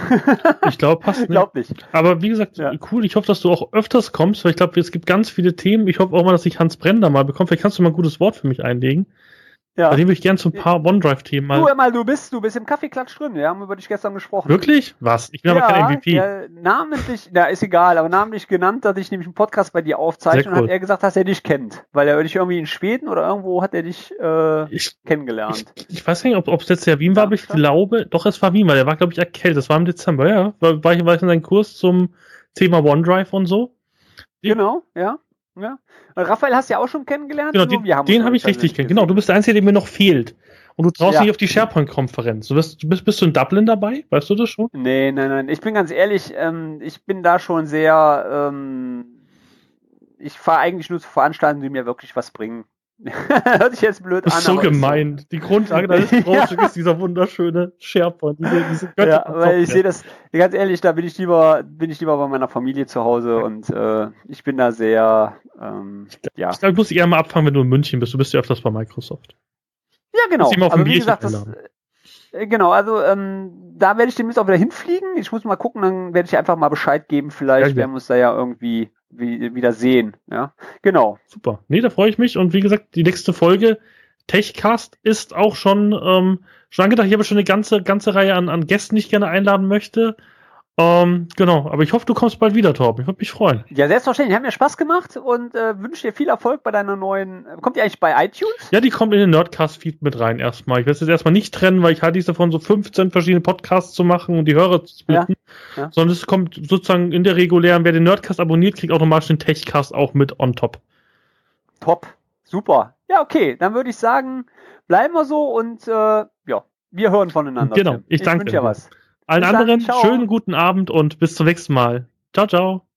Ich glaube, passt nicht. Glaub nicht. Aber wie gesagt, ja. Cool. Ich hoffe, dass du auch öfters kommst, weil ich glaube, es gibt ganz viele Themen. Ich hoffe auch mal, dass ich Hans Brender mal bekomme. Vielleicht kannst du mal ein gutes Wort für mich einlegen. Ja. Bei dem würde ich gerne so ein paar OneDrive-Themen mal... Du, mal, du bist, du bist im Kaffeeklatsch drin. Wir haben über dich gestern gesprochen. Wirklich? Was? Ich bin ja, aber kein M V P. Ja, namentlich, ja, ist egal, aber namentlich genannt, dass ich nämlich einen Podcast bei dir aufzeichne cool. Und hat er gesagt, dass er dich kennt. Weil er dich irgendwie in Schweden oder irgendwo hat er dich äh, ich, kennengelernt. Ich, ich weiß nicht, ob es jetzt der Wien war, aber ich glaube, doch, es war Wien, weil der war, glaube ich, erkältet. Das war im Dezember, ja. War, war, ich, war ich in einem Kurs zum Thema OneDrive und so. Genau, ja. Ja. Raphael hast du ja auch schon kennengelernt. Genau, den, den habe ich richtig kennengelernt. Genau, du bist der Einzige, der mir noch fehlt. Und du traust ja. nicht auf die SharePoint-Konferenz. Du bist, bist, bist du in Dublin dabei? Weißt du das schon? Nee, nein, nein. Ich bin ganz ehrlich, ähm, ich bin da schon sehr, ähm, ich fahre eigentlich nur zu Veranstaltungen, die mir wirklich was bringen. Hört sich jetzt blöd an. Das ist so gemein. So. Die Grundlage deines Projekts ist dieser wunderschöne SharePoint. Diese, diese ja, weil ich sehe das, ganz ehrlich, da bin ich lieber, bin ich lieber bei meiner Familie zu Hause und äh, ich bin da sehr, ähm, ich, ja. Ich glaube, ich muss eher mal abfangen, wenn du in München bist. Du bist ja öfters bei Microsoft. Ja, genau. Also wie gesagt, das, äh, genau, also ähm, da werde ich demnächst auch wieder hinfliegen. Ich muss mal gucken, dann werde ich einfach mal Bescheid geben. Vielleicht ja, werden wir uns da ja irgendwie wie, wieder sehen. Ja, genau. Super. Nee, da freue ich mich. Und wie gesagt, die nächste Folge Techcast ist auch schon ähm, schon angedacht. Ich habe schon eine ganze ganze Reihe an, an Gästen, die ich gerne einladen möchte. Ähm, genau, aber ich hoffe, du kommst bald wieder, Torben. Ich würde mich freuen. Ja, selbstverständlich. Hat mir Spaß gemacht und äh, wünsche dir viel Erfolg bei deiner neuen... Kommt die eigentlich bei iTunes? Ja, die kommt in den Nerdcast-Feed mit rein erstmal. Ich werde es jetzt erstmal nicht trennen, weil ich halte es davon, so fünfzehn verschiedene Podcasts zu machen und die Hörer zu splitten. Ja, ja. Sondern es kommt sozusagen in der regulären, wer den Nerdcast abonniert, kriegt automatisch den Techcast auch mit on top. Top. Super. Ja, okay. Dann würde ich sagen, bleiben wir so und äh, ja, wir hören voneinander. Genau, ich, ich danke dir. Ich wünsche dir was. Allen bis anderen, dann, schönen guten Abend und bis zum nächsten Mal. Ciao, ciao.